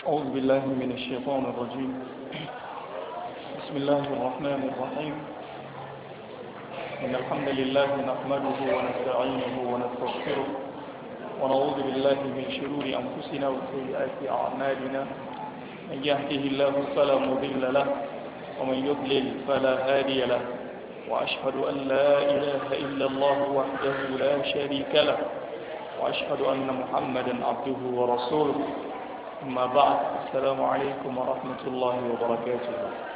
أعوذ بالله من الشيطان الرجيم. بسم الله الرحمن الرحيم. إن الحمد لله نحمده ونستعينه ونستغفره ونعوذ بالله من شرور أنفسنا وسيئات أعمالنا. من يهده الله فلا مضل له ومن يضلل فلا هادي له، وأشهد أن لا إله إلا الله وحده لا شريك له، وأشهد أن محمدا عبده ورسوله. أما بعد، السلام عليكم ورحمة الله وبركاته.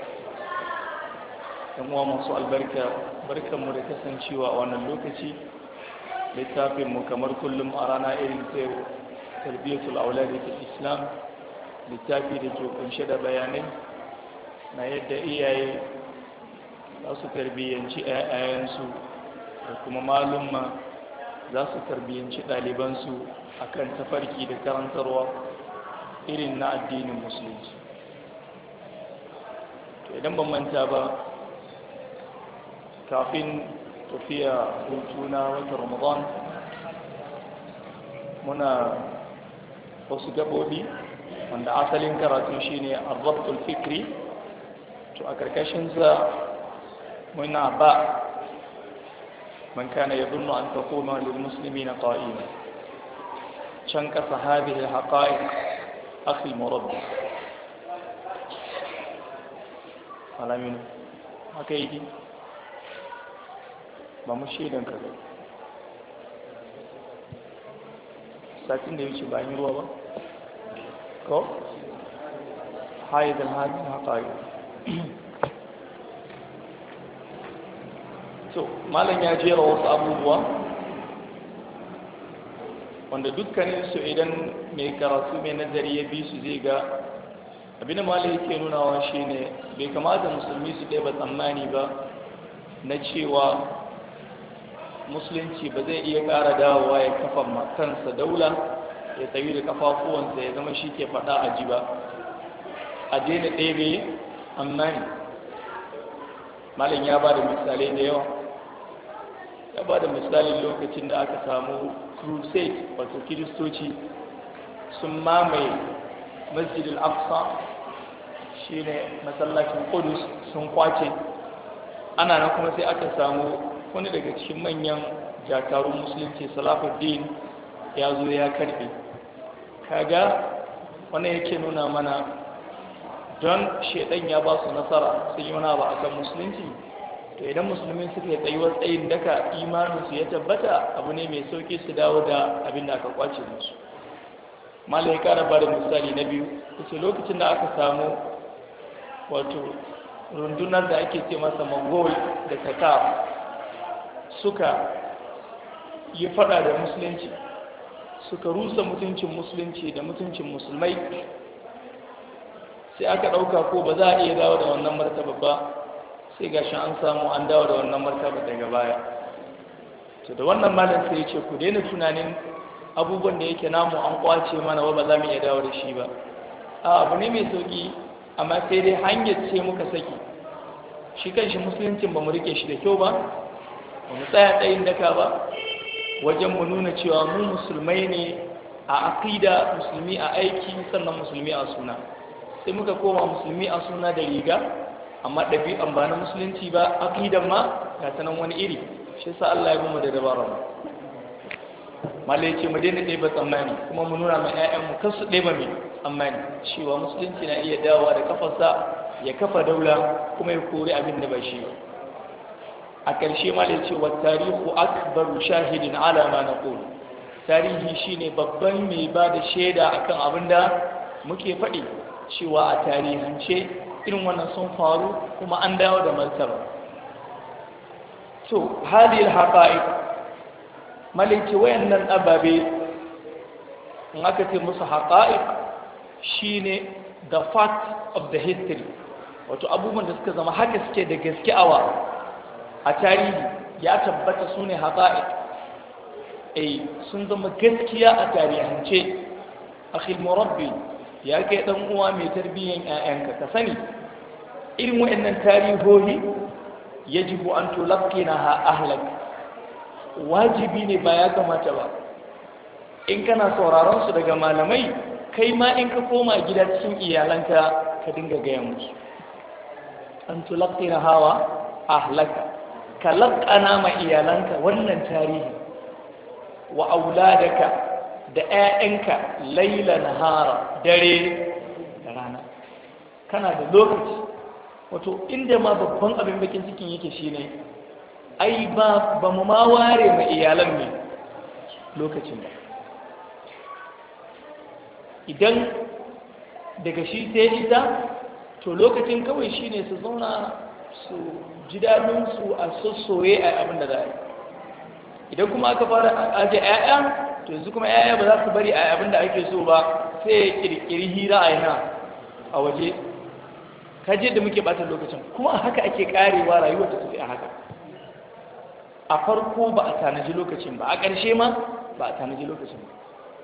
يوم masu albarka, barkanmu da kasancewa a wannan lokaci. Littafinmu kamar kullum a rana irin ta yau, tarbiyatul auladi fil Islam, littafi da ke kunshe da bayanai na yadda iyaye za su tarbiyyanci 'ya'yansu da kuma malumma za su tarbiyyanci ɗalibansu akan tafarki da karantarwa irin na addinin musulunci. To idan ban manta ba, kafin tafiya hutu na watan Ramadan muna wasu gaɓoɓi wanda asalin karatu shine ar-rabtul fikri. To a karkashin sa muna ba man kana yadhunnu an takuna lil muslimina qa'ima, can kasa hadhihi al-haqa'iq akhi murabbi alamin haka yi ba mu shaidan ka ga satin da yake ba yi ruwa ba ko haidal hadin haqa'iq. So malam ya jera wasu abubuwa wanda dukkaninsu idan mai karatu mai nazari ya bi su zai ga abinda malam yake nunawa shine bai kamata musulmi su ɗaya ba tsammani ba na cewa musulunci ba zai iya ƙara dawowa ya kafa kansa daula ya tsayi da kafafuwansa ya zama shi ke faɗa a ji ba, a daina ɗebe tsammani. malam ya ba da misalai da yawa. Ya ba da misalin lokacin da aka samu crusade, wato kiristoci sun mamaye masjidil aqsa, shine masallacin Qudus, sun kwace. Ana nan kuma sai aka samu wani daga cikin manyan jakarun musulunci, Salahuddin, ya zo ya karbe. Kaga wannan yake nuna mana don shedan ya ba su nasara sun yi wani abu akan musulunci, to idan musulmi suka yi tsayuwar tsayin daka imaninsu ya tabbata, abu ne mai sauki su dawo da abin da aka kwace musu. Malai ya kara ba da misali na biyu, kusa lokacin da aka samu wato rundunar da ake ce masa Mongol da Tatar suka yi fada da musulunci, suka rusa mutuncin musulunci da mutuncin musulmai, sai aka ɗauka ko ba za a iya dawo da wannan martaba ba, sai gashi an samu an dawo da wannan martaba daga baya. To da wannan malam sai ya ce ku daina tunanin abubuwan da yake namu an kwace mana ba za mu iya dawo da shi ba. Abu ne mai sauki, amma sai dai hanyar ce muka saki. Shi kanshi musuluncin ba mu rike shi da kyau ba mu tsaya tsayin daka ba wajen mu nuna cewa mu musulmai ne a aqida, musulmi a aiki, sannan musulmi a suna. Sai muka koma musulmi a suna da riga, amma ɗabi'an ba na musulunci ba, aqidan ma ga ta nan wani iri. Shi sa Allah ya bamu da dabara mu. Malai ce mu daina ɗeba tsammani, kuma mu nuna ma 'ya'yanmu kan su ɗeba mai tsammani cewa musulunci na iya dawowa da kafarsa ya kafa daula kuma ya kori abin da ba shi ba. A ƙarshe malai ce wa tarihu akbaru shahidin ala ma naqul. Tarihi shine babban mai ba da shaida akan abin da muke faɗi, cewa a tarihance irin wannan sun faru kuma an dawo da martaba. To hadhihi al-haqa'iq, malaki wayannan ababe in aka ce musu haqa'iq shine the fact of the history, wato abubuwan da suka zama haka suke da gaske a tarihi ya tabbata sune haqa'iq. Sun zama gaskiya a tarihance. Akhi murabbi, ya kai dan uwa mai tarbiyyan 'ya'yanka, ka sani irin wayannan tarihohi yajibu an tulaqqinaha ahlak, wajibi ne ba ya kamata ba in kana sauraron su daga malamai kai ma in ka koma gida cikin iyalanka ka dinga gaya musu an tulaqina hawa ahlaka ka laqana ma iyalanka wannan tarihi wa auladaka da 'ya'yanka laila nahara dare da rana kana da lokaci. Wato inda ma babban abin bakin cikin yake shine ai ba mu ma ware ma iyalan ne lokacin ba. Idan daga shi sai ita to lokacin kawai shine su zauna su ji daɗinsu a sossoye a abin da za a yi. Idan kuma aka fara aje 'ya'ya to yanzu kuma 'ya'ya ba za su bari a abin da ake so ba, sai ya kirkiri hira a yana a waje. Kaje da muke bata lokacin kuma haka ake karewa rayuwar ta tafi a haka. A farko ba a tanaji lokacin ba, a ƙarshe ma ba a tanaji lokacin ba.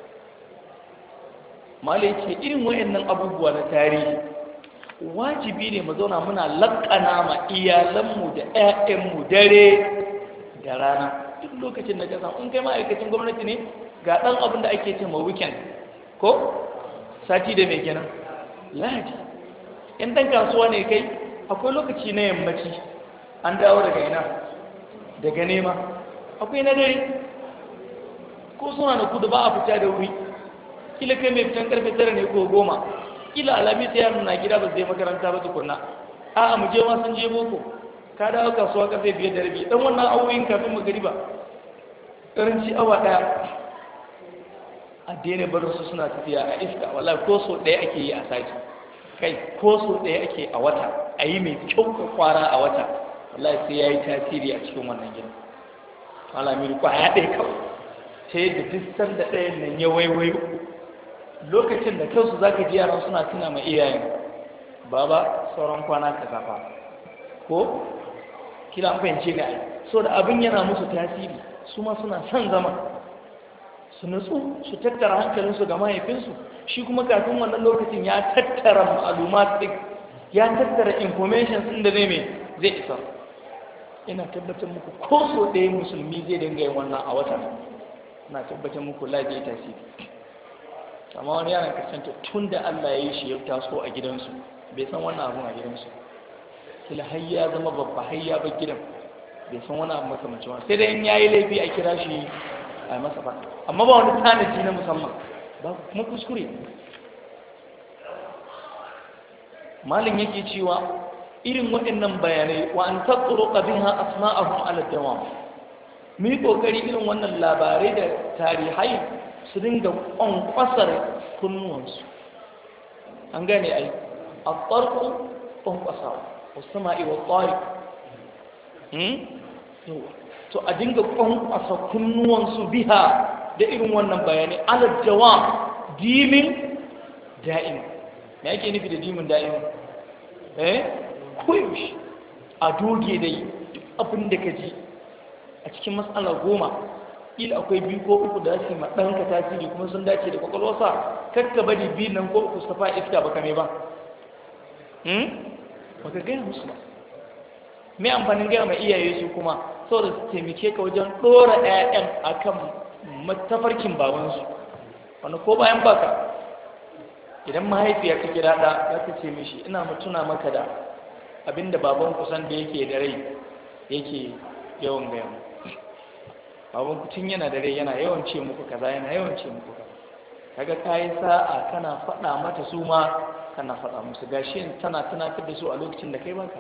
Malai ce irin wayannan abubuwa na tarihi wajibi ne mu zauna muna laƙana ma iyalanmu da 'ya'yanmu dare da rana. Duk lokacin da ka samu in kai ma'aikacin gwamnati ne ga ɗan abin da ake ce ma weekend ko sati da mai kenan lahadi. In ɗan kasuwa ne kai akwai lokaci na yammaci an dawo daga ina daga nema, akwai na dare ko suna na kudu ba a fita da wuri, kila kai mai fitan karfe 9 ne ko 10, kila alami ta yaro na gida ba zai makaranta ba tukunna, a'a mu je ma sun je boko, ka dawo kasuwa karfe 5:30 dan wannan awoyin kafin magariba karanci awa daya a daina barin su suna tafiya a iska. Wallahi ko so ɗaya ake yi a sati, kai ko so ɗaya ake a wata, a yi mai kyau ka kwara a wata, wallahi sai ya yi tasiri a cikin wannan gida. Malamir kwaya ɗaya kawai ta yadda distar da ɗayan nan ya waiwayo lokacin da kansu za ka ji yaran suna tuna ma iyayen baba sauran kwana ka zafa ko kila an fahimce ga ai so da abin yana musu tasiri, su ma suna son zama su nutsu su tattara hankalinsu ga mahaifinsu. Shi kuma kafin wannan lokacin ya tattara ma'alumat ɗin, ya tattara information ɗin da zai isa. Ina tabbatar muku ko so ɗaya musulmi zai dinga yin wannan a wata, ina tabbatar muku lafiya tasiri. Amma wani yaran kasance tun da Allah ya yi shi ya taso a gidansu bai san wannan abun a gidansu, kila har ya zama babba har ya bar gidan bai san wani abu makamancin wani, sai dai in yayi laifi a kira shi a masa ba, amma ba wani tanaji na musamman ba, kuma kuskure. Malin yake cewa irin waɗannan bayanai wa an tatturuqa biha asma'ahum ala dawam, mu yi kokari irin wannan labarai da tarihai su dinga kwankwasar kunnuwansu. An gane ai at-tarqu kwankwasawa was-sama'i wat-tariq to a dinga kwankwasa kunnuwansu biha da irin wannan bayanai ala dawam, dimin da'im. Me yake nufi da dimin da'im? Koyaushe a doge dai duk abin da ka ji a cikin matsala 10 ila akwai 2 ko 3 da su ma ɗanka tasiri kuma sun dace da kwakwalwarsa, kakka bari 2 nan ko 3 su tafa iska baka mai ba baka gaya musu ba. mai amfanin gaya mai iyaye su kuma saboda su taimake ka wajen ɗora 'ya'yan akan matafarkin babansu, wanda ko bayan baka idan mahaifiya ta kira ɗa za ta ce mishi ina mutuna maka da abinda baban kusan da yake da rai yake yawan gaya mu, baban ku tun yana da rai yana yawan ce muku kaza, yana yawan ce muku kaza. Kaga kayi sa'a kana faɗa mata su ma kana faɗa musu, gashi tana tunatar da su a lokacin da kai baka.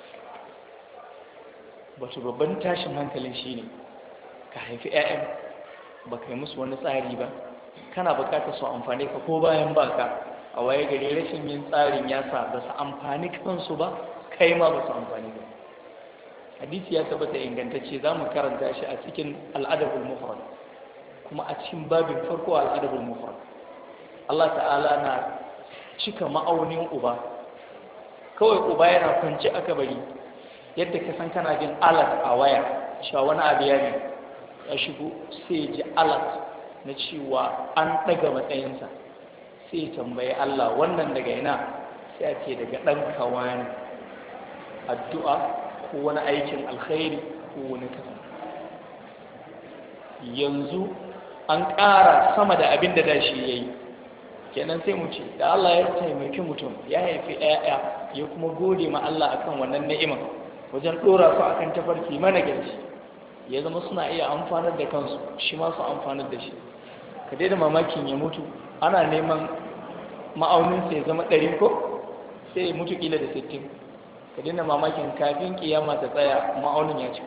Batu babban tashin hankalin shine ka haifi 'ya'yan baka yi musu wani tsari ba, kana bukatar su amfani ka ko bayan baka, a waye gari rashin yin tsarin ya sa ba su amfani kansu ba, kai ma ba su amfani ba. Hadisi ya tabbata ingantacce, za mu karanta shi a cikin al'adabul mufrad, kuma a cikin babin farko al'adabul mufrad. Allah ta'ala na cika ma'aunin uba, kawai uba yana kwance aka bari yadda ka san kana jin alat a waya cewa wani abu ya ne ya shigo, sai ji alat na cewa an ɗaga matsayinsa, sai ya tambayi Allah wannan daga ina, sai a ce daga ɗan kawani, addu'a ko wani aikin alkhairi ko wani kasa. Yanzu an ƙara sama da abin da shi ya yi, kenan sai mu ce da Allah ya taimaki mutum ya haifi ƴaƴa ya kuma gode ma Allah akan wannan ni'ima wajen dora su akan tafarki mana gaci ya zama suna iya amfanar da kansu shi ma su amfanar da shi ka dai da mamakin ya mutu ana neman ma'aunin sai zama 100 ko sai ya mutu kila da 60 ka daina mamakin kafin kiyama ta tsaya ma'aunin ya ci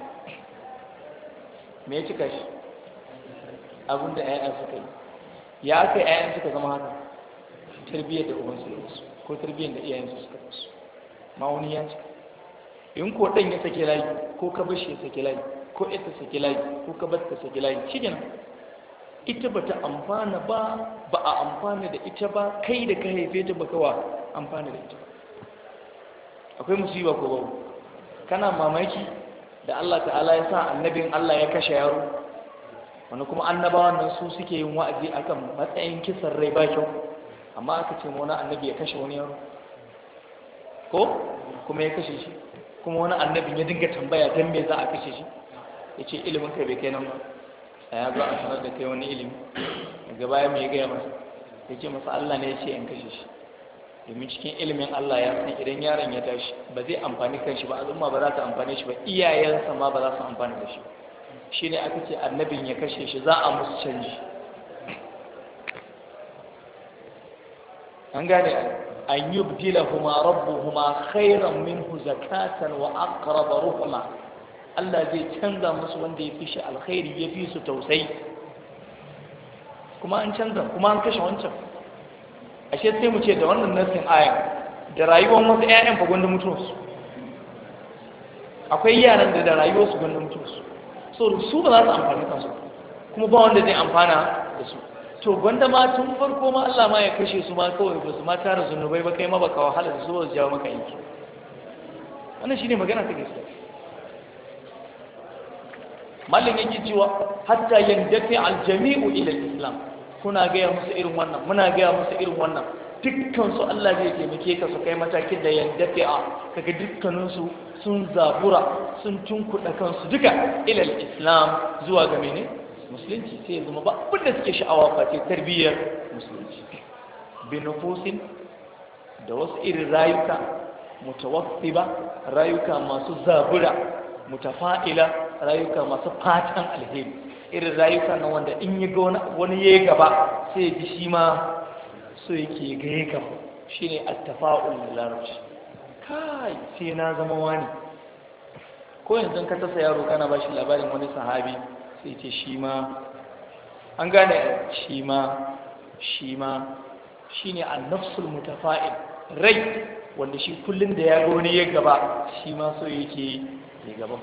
me ya cika shi abinda ƴaƴan suka yi ya aka ƴaƴan suka zama haka tarbiyyar da ubansu ya musu ko tarbiyyar da iyayensu suka musu ma'auni ya cika in ko ɗan ya sake layi ko ka bashi ya sake layi ko ita sake layi ko ka bar ta sake layi shi kenan ita bata amfana ba a amfana da ita ba kai da ka haife ta baka wa amfana da ita akwai musiba ko babu kana mamaki da Allah ta'ala ya sa annabin Allah ya kashe yaro wani kuma annabawan nan su suke yin wa'azi akan matsayin kisan rai ba kyau amma aka ce wani annabi ya kashe wani yaro ko kuma ya kashe shi kuma wani annabin ya dinga tambaya don me za a kashe shi ya ce ilimin kai bai kai nan ba a ya zo a sanar da kai wani ilimi daga baya mai gaya masa ya ce masa Allah ne ya ce in kashe shi domin cikin ilimin Allah ya san idan yaron ya tashi ba zai amfani kanshi ba al'umma ba za ta amfane shi ba iyayensa ma ba za su amfani da shi shi ne aka ce annabin ya kashe shi za a musu canji an gane an yubdilahuma rabbuhuma khairan minhu zakatan wa aqrab ruhma Allah zai canza musu wanda ya fi shi alkhairi ya fi su tausayi kuma an canza kuma an kashe wancan ashe sai mu ce da wannan nasin aya da rayuwar wasu ƴaƴan fa gwanda mutuwarsu akwai yaran da rayuwarsu gwanda mutuwarsu so su ba za su amfani kansu kuma ba wanda zai amfana da su to gwanda ma tun farko ma Allah ma ya kashe su ma kawai ba su ma tara zunubai ba kai ma baka wahala da su ba su jawo maka aiki wannan shine magana ta gaskiya mallin yake cewa hatta yandafi aljami'u ila islam kuna gaya musu irin wannan muna gaya musu irin wannan dukkan su Allah zai taimake ka su kai matakin da yandafi a kaga dukkanin su sun zabura sun tunkuɗa kansu duka ila islam zuwa ga mene musulunci sai ya zama ba abin da suke sha'awa face tarbiyyar musulunci bi nufusin da wasu irin rayuka mutawaffiba rayuka masu zabura mutafa'ila rayuka masu fatan alheri irin rayuka na wanda in yi ga wani ya gaba sai ya ji shi ma so yake ga ya gaba shi ne attafa'ul larabci kai sai na zama wani ko yanzu ka tasa yaro kana ba shi labarin wani sahabi sai ce shi ma an gane shi ma shi ne annafsul mutafa'il rai wanda shi kullum da ya ga wani ya gaba shi ma so yake ya gaba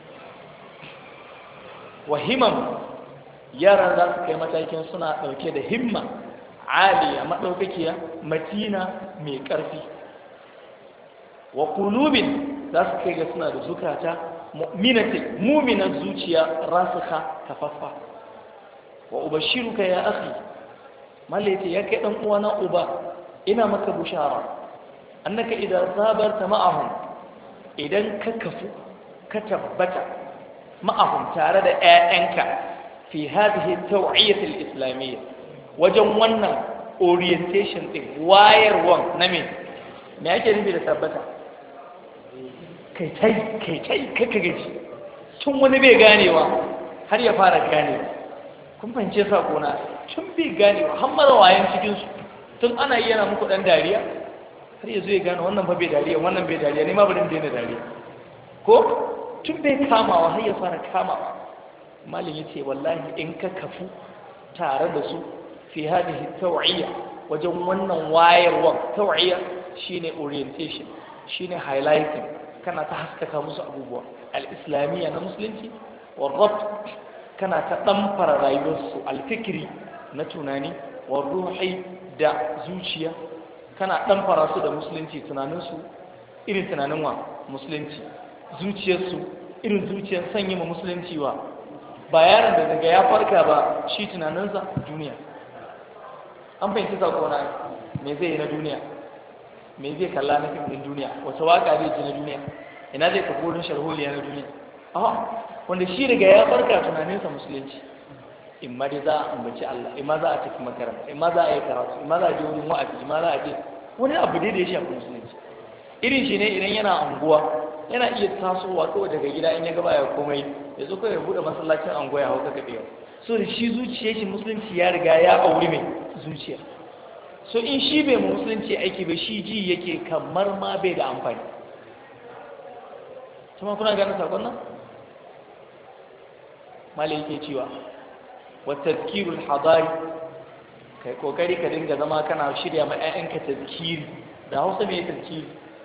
wa himam yara za su kai matakin suna ɗauke da himma aliya maɗaukakiya matina mai ƙarfi wa kulubin za su kai ga suna da zukata muminan zuciya rasuka kafaffa wa ubashiruka ya akhi malaiti ya kai ɗan uwana uba ina maka bushara annaka idan sabarta ma'ahum idan ka kafu ka tabbata ma'ahum tare da ƴaƴanka fi hadhihi taw'iyat al-islamiyya wajen wannan orientation din wayarwan na me yake nufi da tabbata kai kaka gaji tun wani bai ganewa har ya fara ganewa kun fahimce sako na tun bai ganewa har mara wayan cikin su tun ana yi yana muku dan dariya har ya zo ya gane wannan ba bai dariya wannan bai dariya ne ma bari daina dariya ko tun bai kamawa har ya fara kamawa malin ya ce wallahi in ka kafu tare da su fi hadihi taw'iyya wajen wannan wayarwa taw'iyya shine orientation shine highlighting kana ta haskaka musu abubuwa al-islamiyya na musulunci warrabt kana ta damfara rayuwarsu al-fikri na tunani warruhi da zuciya kana damfara su da musulunci tunaninsu irin tunanin wa musulunci zuciyarsu irin zuciyar sanya ma musulunci wa ba yaron da daga ya farka ba shi tunaninsa duniya an fahimci sakona me zai yi na duniya me zai kalla na fim din duniya wata waka zai ji na duniya ina zai tafi wurin sharholiya na duniya wanda shi daga ya farka tunaninsa musulunci in ma dai za a ambaci Allah in ma za a tafi makaranta in ma za a yi karatu in ma za a je wurin wa'azi in ma za a je wani abu dai da ya shafi musulunci irin shi ne idan yana anguwa yana iya tasowa kawai daga gida in ya gaba ya komai ya zo kawai ya buɗe masallacin anguwa ya hau ka kaɗewa so da shi zuciya shi musulunci ya riga ya auri mai zuciya so in shi bai musulunci aiki bai shi ji yake kamar ma bai da amfani kuma kuna ganin sakon nan mali yake cewa wa tazkirul hadari kai kokari ka dinga zama kana shirya ma ƴaƴanka tazkiri da Hausa me tazkiri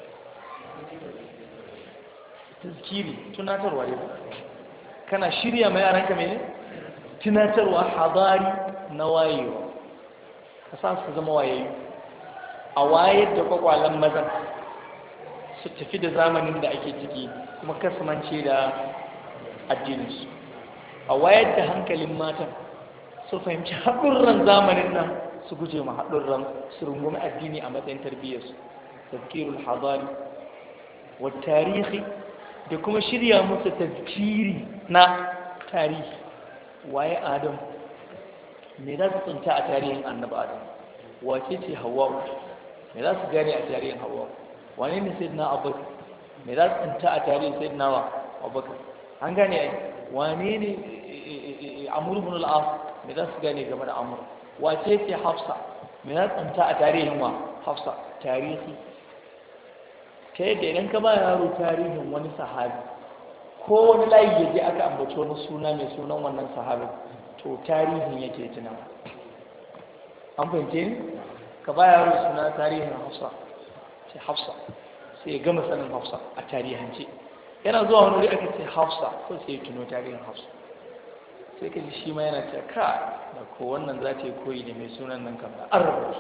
tazkiri tunatarwa ne kana shirya ma yaranka mene tunatarwa hadari na wayewa ka sa su zama wayayi a wayar da kwakwalen mazan su tafi da zamanin da ake ciki kuma kasance da addininsu a wayar da hankalin matan su fahimci haɗurran zamanin nan su guje ma haɗurran su rungumi addini a matsayin tarbiyyarsu tazkirul hadari wa tarihi da kuma shirya musu tazkiri na tarihi waye adam me za su tsinta a tarihin annabi adam wace ce hawwa me za su gane a tarihin hawwa wane ne sayyidina abubakar me za su tsinta a tarihin sayyidina abubakar an gane ai wane ne amr ibn al-as me za su gane game da amr wace ce hafsa me za su tsinta a tarihin wa hafsa tarihi ta yadda idan ka ba yaro tarihin wani sahabi ko wani layi ya je aka ambaci wani suna mai sunan wannan sahabin to tarihin yake tuna an fahimce ni ka ba yaro suna tarihin hafsa sai hafsa sai ya gama sanin hafsa a tarihance yana zuwa wani wuri aka ce hafsa ko sai ya tuno tarihin hafsa sai ka ji shi ma yana ce ka da ko wannan za ta yi koyi da mai sunan nan kan an rabu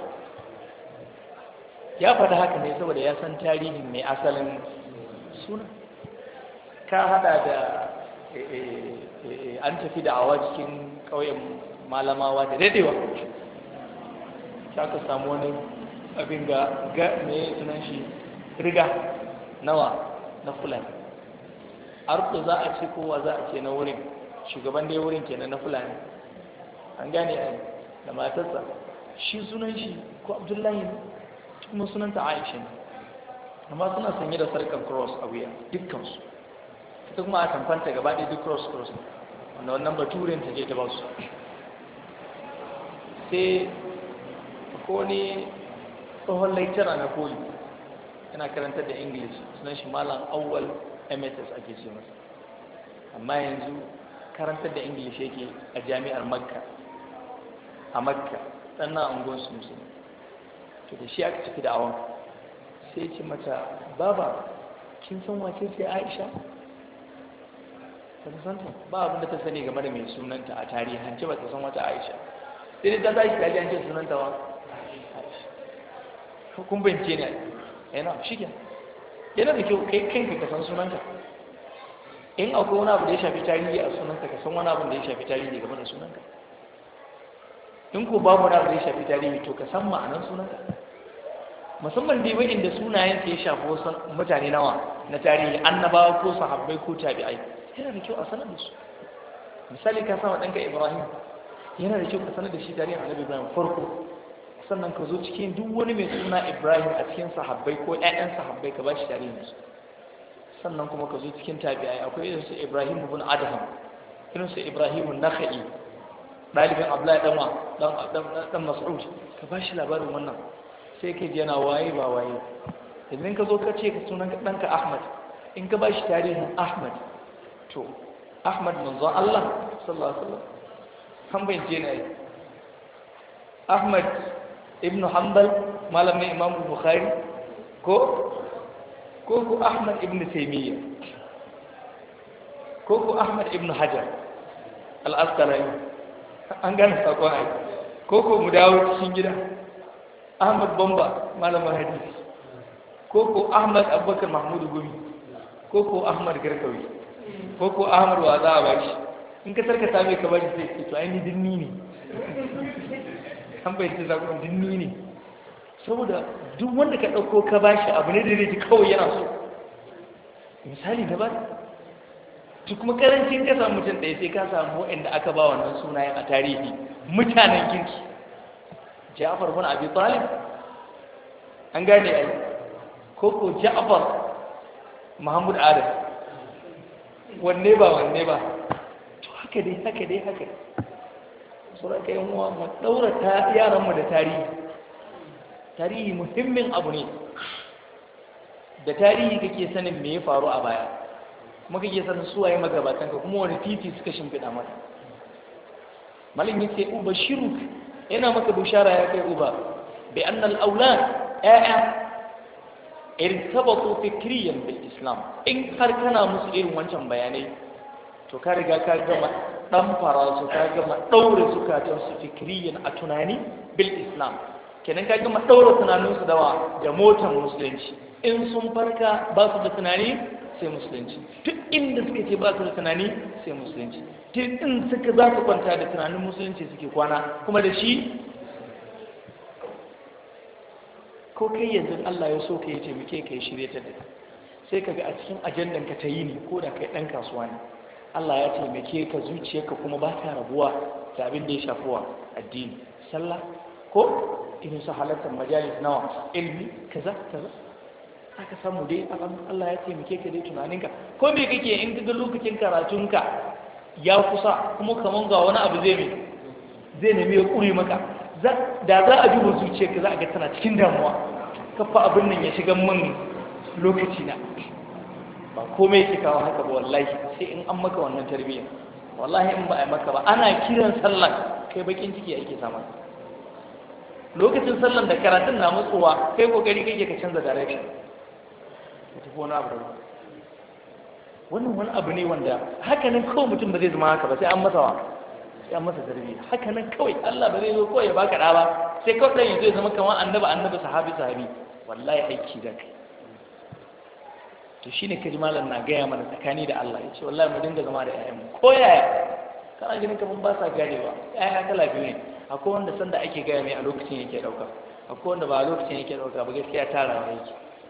ya faɗa haka ne saboda ya san tarihin mai asalin sunan ka hada da an tafi da awa cikin ƙauyen malamawa da daɗewa ka samu wani abin ga mai sunan shi riga nawa na fulani arko za a ce kowa za a ce na wurin shugaban dai wurin kenan na fulani an gane a da matarsa shi sunan shi ko abdullahi ne kuma sunanta aisha ne amma suna sanye da sarkar cross a wuya dukkansu ita kuma a tamfanta gaba ɗaya duk cross wanda wannan baturin ta je ta ba su sai ko ne tsohon laitara na koyi yana karantar da english sunan shi malam awwal mss ake ce masa amma yanzu karantar da english yake a jami'ar makka a makka sannan ungon su musulmi to da shi aka tafi da awon sai ce mata baba kin san wace ce aisha ta santa ba abin da ta sani game da mai sunanta a tarihance ba ta san wata aisha sai dai ta tashi ta ji an ce sunanta wa aisha kun bince ne yana shi yana da kyau kai kanka ka san sunanta in akwai wani abu da ya shafi tarihi a sunanta ka san wani abu da ya shafi tarihi game da sunanta in ko babu wani abu da ya shafi tarihi to ka san ma'anar sunanta musamman dai wa'inda sunayen ya shafi wasu mutane nawa na tarihi annabawa ko sahabbai ko tabi'ai yana da kyau a sanar da su misali ka sama ɗanka ibrahim yana da kyau ka sanar da shi tarihin annabi ibrahim farko sannan ka zo cikin duk wani mai suna ibrahim a cikin sahabbai ko ƴaƴan sahabbai ka ba shi tarihin su sannan kuma ka zo cikin tabi'ai akwai irin su ibrahim ibn adham irin su ibrahim an-nakhai dalibin abdullahi dan mas'ud ka ba shi labarin wannan sai ka ji yana waye ba waye idan ka zo ka ce ka sunan ɗanka ahmad in ka ba shi tarihin ahmad to ahmad manzon Allah sallallahu alaihi wasallam kan bayyana ne ahmad ibn hanbal malamin imam bukhari ko ahmad ibn taymiyyah ko ahmad ibn hajar al-asqalani an gane sakon ai ko mu dawo cikin gida ahmad bamba malamin hadisi ko ahmad abubakar mahmud gumi ko ahmad garkawi ko ahmad wa za a bashi in ka tarkata mai ka bashi sai to ai ni dinni ne an bai ce zakon dinni ne saboda duk wanda ka dauko ka bashi abu ne da zai ji kawai yana so misali da ba to kuma karancin ka samu mutum ɗaya sai ka samu waɗanda aka ba wannan sunayen a tarihi mutanen kirki. Ja'far bin Abi Talib an gane ai ko Ja'far Muhammad Adam wanne ba to haka dai sura kai uwa mu daura ta yaran mu da tarihi muhimmin abu ne. Da tarihi kake sanin me ya faru a baya kuma kake sanin suwaye magabatan ka kuma wani titi suka shimfida maka. Malin yace ubashiru yana maka bushara ya kai uba bi anna al-awlad a'a irtabatu fikriyan bil islam. In har kana musu irin wancan bayanai to ka riga ka gama dan fara su, ka gama daure zukatan su fikriyan a tunani bil islam. Kenan ka gama daure tunanin su da motar musulunci. In sun farka ba su da tunani sai musulunci, duk inda suka ce ba su da tunani sai musulunci, duk in suka za su kwanta da tunanin musulunci suke kwana kuma da shi. Ko kai yanzu Allah ya so ka yi taimake ka yi shirye ta da sai ka ga a cikin ajandan ka ta yi ne ko da kai ɗan kasuwa ne, Allah ya taimake ka zuciyarka kuma ba ta rabuwa da abin da ya shafi wa addini, sallah ko irin su halartar majalis nawa ilmi kaza aka samu dai Allah ya taimake ka dai tunaninka ko me kake in ga lokacin karatunka ya kusa kuma kaman ga wani abu zai nemi ya kure maka, da za a duba zuciyarka za a ga tana cikin damuwa, kafa abin nan ya shiga min lokaci na. Ba komai yake kawo haka ba wallahi, sai in an maka wannan tarbiyya. Wallahi in ba a maka ba ana kiran sallan kai bakin ciki yake samu. Lokacin sallan da karatun na matsowa kai kokari kake ka canza direction ka tafi wani abu. Wannan wani abu ne wanda haka nan kawai mutum ba zai zama haka ba, sai an masa tarbiyya. Haka nan kawai Allah ba zai zo kawai ya baka da ba, sai kawai dan zai zama kamar annabi sahabi. Wallahi aiki da kai. To shine kaji malam na gaya mana tsakani da Allah, yace wallahi mu dinga zama da ƴaƴanmu ko yaya kana ganin kaman ba sa ganewa. Ƴaƴa kala biyu ne, akwai wanda sanda ake gaya mai a lokacin yake dauka, akwai wanda ba a lokacin yake dauka ba, gaskiya tara yake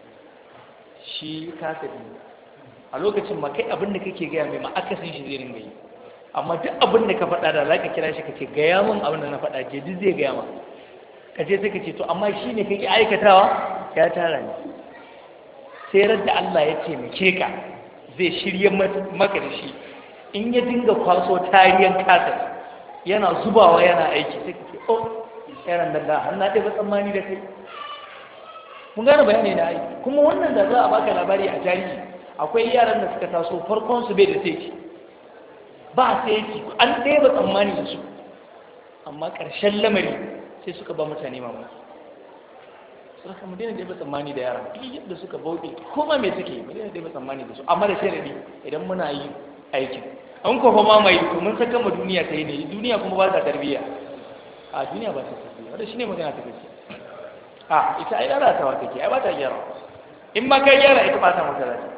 shi kasafi. A lokacin ma kai abin da kake gaya mai ma akasin shi zai ringa yi, amma duk abin da ka faɗa da za ka kira shi ka ce gaya min abin da na faɗa je duk zai gaya ma, ka ce sai ka ce to amma shi ne kake aikatawa ya tara ne. Sai da Allah ya taimake ka zai shirye maka da shi, in ya dinga kwaso tariyan kasar yana zubawa yana aiki sai ka ce oh yaran da har na ɗaya tsammani da kai. Mun gane bayani na aiki kuma wannan da za a baka labari a tarihi, akwai yaran da suka taso farkon su bai da sai ba sai yake an ɗaya tsammani da su, amma ƙarshen lamari sai suka ba mutane mamaki. Saka mu daina ɗaya tsammani da yaran duk yadda suka bauɗe kuma me suke mu daina ɗaya tsammani da su, amma da sharadi idan muna yi aikin. An kofa ma mai to mun saka mu duniya ta yi ne, duniya kuma ba ta tarbiyya. A duniya ba ta tarbiyya, wanda shine magana ta gaske. A ita ai lalatawa take, ai ba ta gyara. In ma kai gyara ita ba ta maka zata.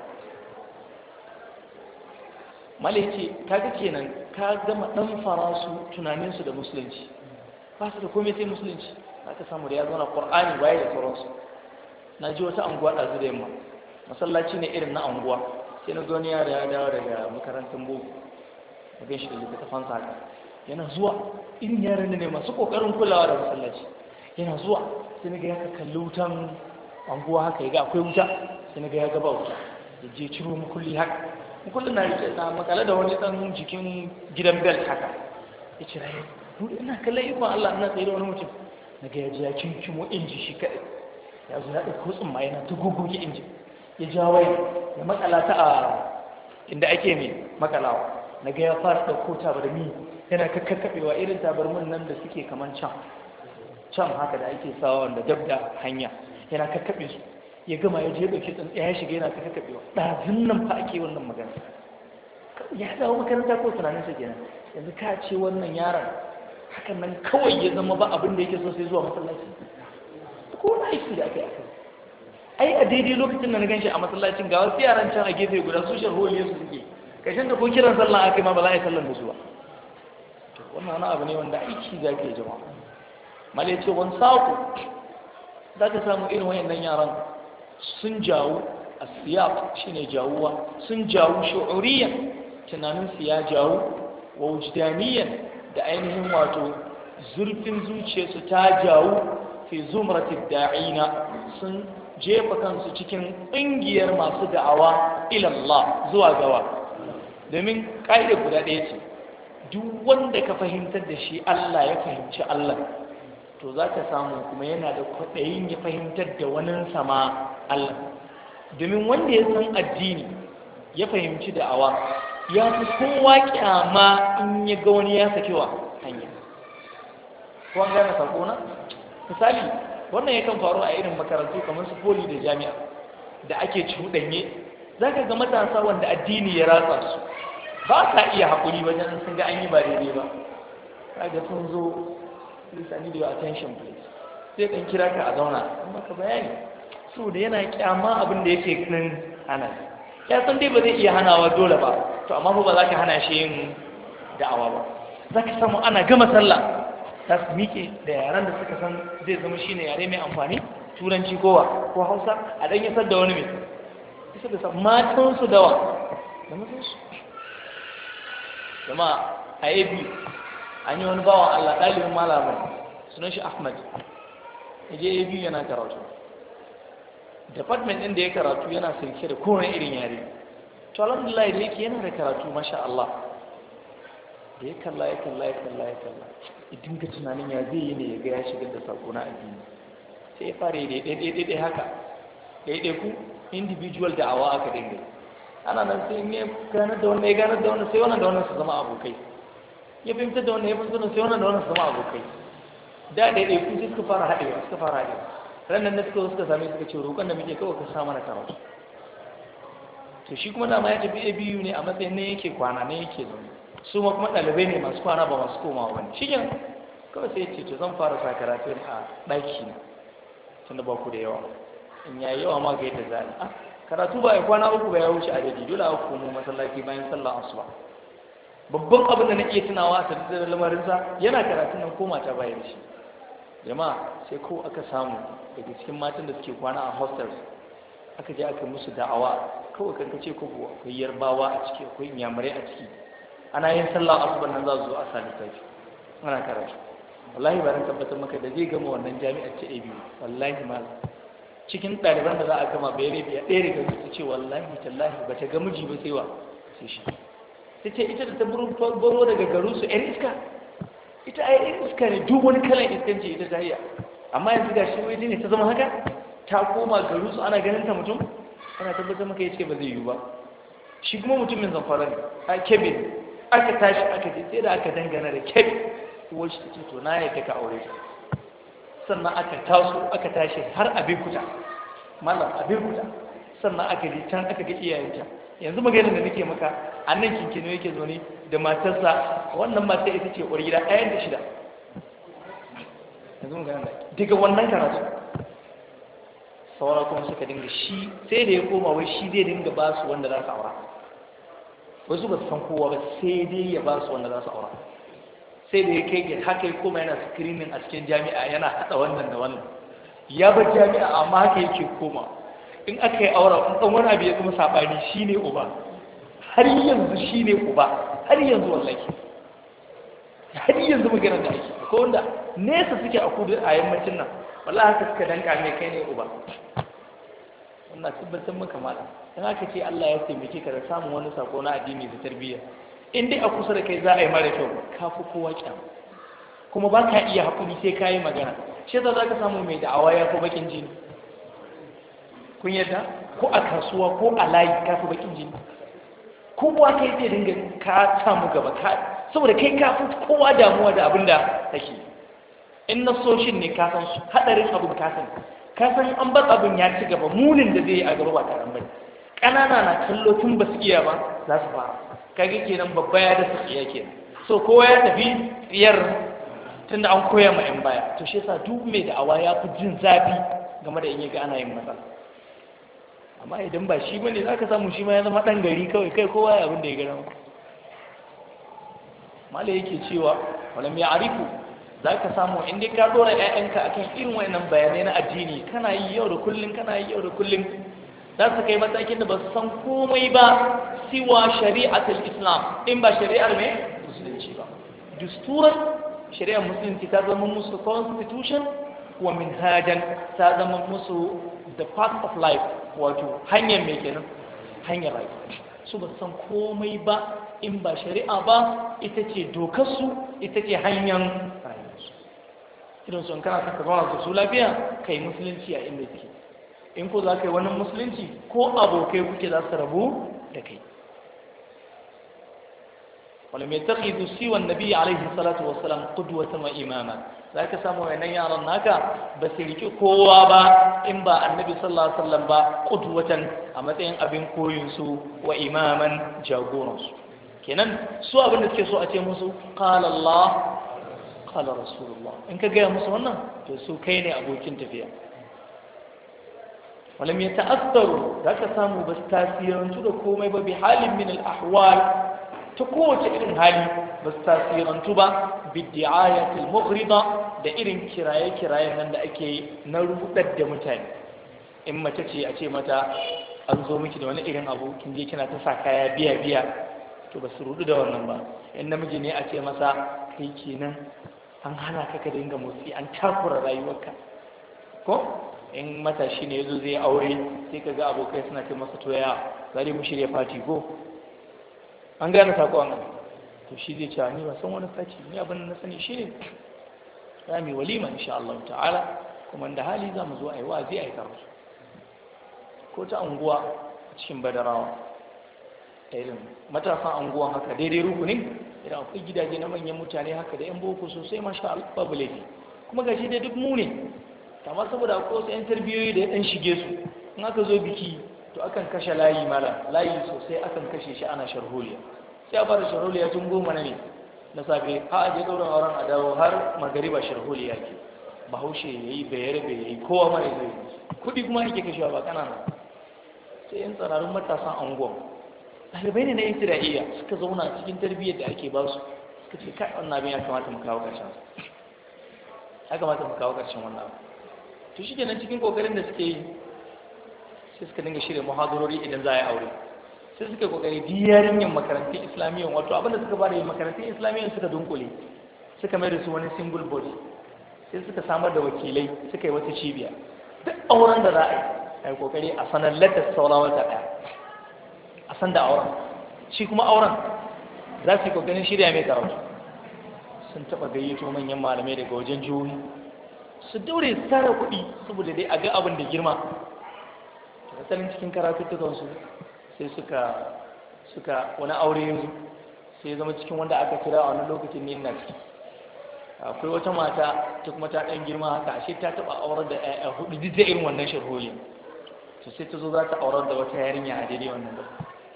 Malaici kaga kenan ka gama dan farasu tunaninsu da musulunci, ba su da komai sai musulunci. Aka samu da ya zauna Qur'ani waye da sauransu. Na ji wata anguwa ɗazu da yamma, masallaci ne irin na anguwa, sai na zo ni yara ya dawo daga makarantar boko, da gan shi da littattafan haka yana zuwa irin yaran ne masu kokarin kulawa da masallaci. Yana zuwa sai na ga ya kalli wutan anguwa haka, ya ga akwai wuta, sai na ga ya gaba wuta, ya je ciro mukulli haka, mukullin na rike na makale da wani dan jikin gidan bel haka. Ya ce ina kallon ikon Allah, ina tsaye da wani mutum na ga ya ji ya kinkimo inji shi kaɗai, ya zo ya ɗauko tsumma yana ta gogoge inji, ya ja waya ya makala ta a inda ake mai makalawa. Na ga ya fara ɗauko tabarmi yana kakkaɓewa irin tabarmin nan da suke kaman can haka da ake sawa wanda dab da hanya, yana kakkaɓe su. Ya gama ya je ya ɗauki tsantsiya ya shiga yana kakkaɓewa. Ɗazun nan fa ake wannan magana, ya dawo makaranta ko tunaninsa kenan. Yanzu ka ce wannan yaron hakan nan kawai ya zama ba abin da yake so sai zuwa masallaci, ko na aiki da aka yi ai a daidai lokacin da na ganshi a masallacin ga wasu yaran can a gefe guda su sharholiyar su suke kashin da ko kiran sallah aka yi ma ba za a yi sallan da su ba. Wannan wani abu ne wanda aiki za ka yi jama'a. Mala ce wani saƙo za ka samu irin wayannan yaran sun jawo a siyaq shine jawuwa, sun jawo shu'uriyan tunaninsu ya jawo wa wujdaniyan da ainihin wato zurfin zuciyarsu ta jawo fi zumratid da'ina sun jefa kansu cikin ƙungiyar masu da'awa ilallah zuwa gawa. Domin ƙa'ida guda ɗaya ce, duk wanda ka fahimtar da shi Allah ya fahimci Allah, to za ka samu kuma yana da kwaɗayin ya fahimtar da wani sama Allah. Domin wanda ya san addini ya fahimci da'awa ya fi kowa kyama in ya ga wani ya sakewa hanya. Ko an gane sako na? Misali, wannan yakan faru a irin makarantu kamar su poli da jami'a da ake cuɗanye, za ka ga matasa wanda addini ya ratsa su ba ka iya haƙuri wajen sun ga an yi ba daidai ba. Kaga sun zo please I need your attention please, sai ɗan kira ka a zauna an maka bayani so da yana kyama abin da yake nan hana, ya san dai ba zai iya hanawa dole ba, to amma ba za ka hana shi yin da'awa ba. Za ka samu ana gama sallah za su miƙe da yaren da suka san zai zama shi ne yare mai amfani, turanci kowa ko hausa, a ɗan yasar da wani mai isa da matansu dawa da matansu. Jama'a a AB an yi wani bawan Allah ɗalibin malamai sunan shi Ahmad, ya je AB yana karatu, department ɗin da ya karatu yana sirke da kowane irin yare, to alhamdulillah da yake yana da karatu masha Allah, da ya kalla ya dinga tunanin ya zai yi ne ya ga ya shigar da sako na addini, sai ya fara yi ɗaiɗaiɗaiɗai haka ɗaiɗai ku individual da awa aka dinga, ana nan sai ya ganar da wannan ya ganar da wannan sai wannan da wannan su zama abokai, ya fahimtar da wannan ya fahimtar da sai wannan da wannan su zama abokai, da ɗaiɗai ku sai suka fara haɗewa ranar na suka same suka ce roƙon da muke kawai ka sa mana karatu. To shi kuma dama ya tafi ABU ne a matsayin ne yake kwana ne yake zaune, su ma kuma ɗalibai ne masu kwana ba masu komawa ba ne. Shi kenan kawai sai ce to zan fara sa karatun a ɗaki na tunda ba ku da yawa, in ya yi yawa ma ga yadda za a karatu ba ya kwana uku ba ya wuce adadi, dole a komo masallaci bayan sallah asuba. Babban abin da na iya tunawa a tattalin lamarinsa yana karatun nan koma ta bayar shi. Jama'a sai ko aka samu daga cikin matan da suke kwana a hostels aka je aka musu da'awa, kawai kankace ko akwai yarbawa a ciki akwai inyamurai a ciki, ana yin sallah asuban nan za su zo a sa littafi ana karatu. Wallahi ba ran tabbatar maka da zai gama wannan jami'ar ta ABU, wallahi ma cikin ɗaliban da za a gama bai rabi a ɗaya daga su ce wallahi tallahi ba ta ga miji ba sai wa sai shi. Ta ce ita da ta baro daga garu su ƴan iska, ita ai ƴan iska ne, duk wani kalan iskanci ita ta iya, amma yanzu ga shi wai ne ta zama haka, ta koma garu su ana ganin ta mutum, ana tabbatar maka ya ce ba zai yiwu ba. Shi kuma mutumin Zamfara ne a Kebbi, aka tashi aka ce sai da aka dangana da Kebbi, uwar shi ta ce to na yadda ka aure ta. Sannan aka taso aka tashi har Abeokuta, malam Abeokuta, sannan aka je can aka ga iyayenta. Yanzu maganar da nake maka a nan kinkino yake zaune da matarsa, wannan matar ita ce uwar gida ɗayan da shida. Yanzu maganar da daga wannan karatu saura kuma suka dinga shi sai da ya koma wai shi zai dinga ba su wanda za su aura, wasu ba su san kowa ba sai dai ya ba su wanda za su aura. Sai da ya kai ga haka ya koma yana screening a cikin jami'a yana haɗa wannan da wannan, ya bar jami'a amma haka yake koma in aka yi aura in ɗan wani abu ya zama saɓani shi ne uba, har yanzu shi ne uba, har yanzu wallahi har yanzu maganar da ake ko wanda nesa suke a kudu a yammacin nan wallahi haka suka danka mai kai ne uba. Wannan tabbatar maka mala in aka ce Allah ya taimake ka da samun wani sako na addini da tarbiyya, in dai a kusa da kai za a yi mara kyau ka fi kowa kyam, kuma ba ka iya haƙuri sai ka yi magana. Shi yasa za ka samu mai da'awa ya fi bakin jini, kun yadda ko a kasuwa ko a layi ka fi bakin jini, kowa kai zai dinga ka samu gaba saboda kai ka fi kowa damuwa da abin da take. In na soshin ne ka san hadarin abin ka san an bar abin ya ci gaba, munin da zai yi a gaba ba taron bane. Ƙanana na kallo tun ba su iya ba za su fara, kage kenan babba ya dasa tsiya kenan, so kowa ya tafi tsiyar tunda an koya ma yan baya. To shi yasa duk mai da'awa ya fi jin zafi game da in yaga ana yin matsala. Amma idan ba shi bane zaka samu shi ma ya zama dan gari kawai, kai kowa ya abin da ya gana. Mala yake cewa walam ya'rifu, zaka samu in dai ka dora ƴaƴanka akan irin wayannan bayanai na addini, kana yi yau da kullun za su kai matakin da ba su san komai ba siwa shari'atul islam in ba shari'ar mai musulunci ba. Dusturan shari'ar musulunci ta zama musu constitution wa minhajan ta zama musu the path of life, wato hanyar mai kenan hanyar rayuwa. Su ba su san komai ba in ba shari'a ba ita ce dokarsu, ita ce hanyar rayuwarsu. Idan sun kana saka zauna su lafiya kai musulunci a inda take. In ko za ka yi wani musulunci ko abokai kuke za su rabu da kai. ولم يتخذوا سوى النبي عليه الصلاة والسلام قدوة وإماما ذاك سامو wannan yaran naka ba su riki kowa ba in ba annabi sallallahu alaihi wasallam ba qudwatan a matsayin abin koyin su wa imaman jagoran su kenan su abin da suke so a ce musu qala Allah qala rasulullah in ka ga musu wannan to su kai ne abokin tafiya. ولم يتأثروا ذاك سامو بس تasirantu da komai ba bi halin min al ahwal ta kowace irin hali ba su tasirantu ba biddi'ayatul mughrida da irin kiraye-kirayen nan da ake na rudar da mutane. In mace ce a ce mata an zo miki da wani irin abu kin je kina ta sa kaya biya to ba su rudu da wannan ba. In namiji ne a ce masa kai kenan an hana ka ka dinga motsi an takura rayuwarka ko in matashi ne yazo zai aure sai kaga abokai suna ce masa to ya zare mu shirya fati ko an gane sakon nan to shi zai ce ni ba san wani faci ni abin da na sani shine za mu walima insha Allah ta'ala kuma da hali za mu zo ayi wazi ayi karatu ko ta anguwa cikin Badarawa irin matasan anguwan haka daidai rukunin idan akwai gidaje na manyan mutane haka da yan boko sosai masha Allah babu laifi kuma gashi dai duk mu ne amma saboda akwai wasu yan tarbiyoyi da ya dan shige su in aka zo biki to akan kashe layi sosai akan kashe shi ana sharholiya sai a fara sharholiya tun 10 na safe a aje ɗaurin auren a dawo har magariba sharholiya ke bahaushe ya yi bayarbe ya yi kowa mara zai kuɗi kuma ake kashewa ba kanana sai yan tsararrun matasan anguwan ɗalibai ne na isra'iyya suka zauna cikin tarbiyyar da ake ba su suka ce kai wannan abin ya kamata mu kawo ƙarshen wannan abu to shi kenan cikin kokarin da suke yi sai suka dinga shirya muhadarori idan za a yi aure sai suka kokari diyarin yin makarantun islamiyyan wato abinda suka bada yin makarantun islamiyyan suka dunkule suka mai da su wani single body sai suka samar da wakilai suka yi wata cibiya duk auren da za a yi kokari a sanar latar saura wata ɗaya a san da auren shi kuma auren za su yi kokarin shirya mai karatu sun taɓa gayyato manyan malamai daga wajen jihohi su daure su tara kuɗi saboda dai a ga abin da girma. Asalin cikin karatuttukansu sai suka wani aure yanzu sai zama cikin wanda aka kira a wani lokacin ne na ciki. Akwai wata mata ta kuma ta ɗan girma haka ashe ta taɓa aurar da ƴaƴa 4 duk da irin wannan sharholi to sai ta zo za ta aurar da wata yarinya a daidai wannan da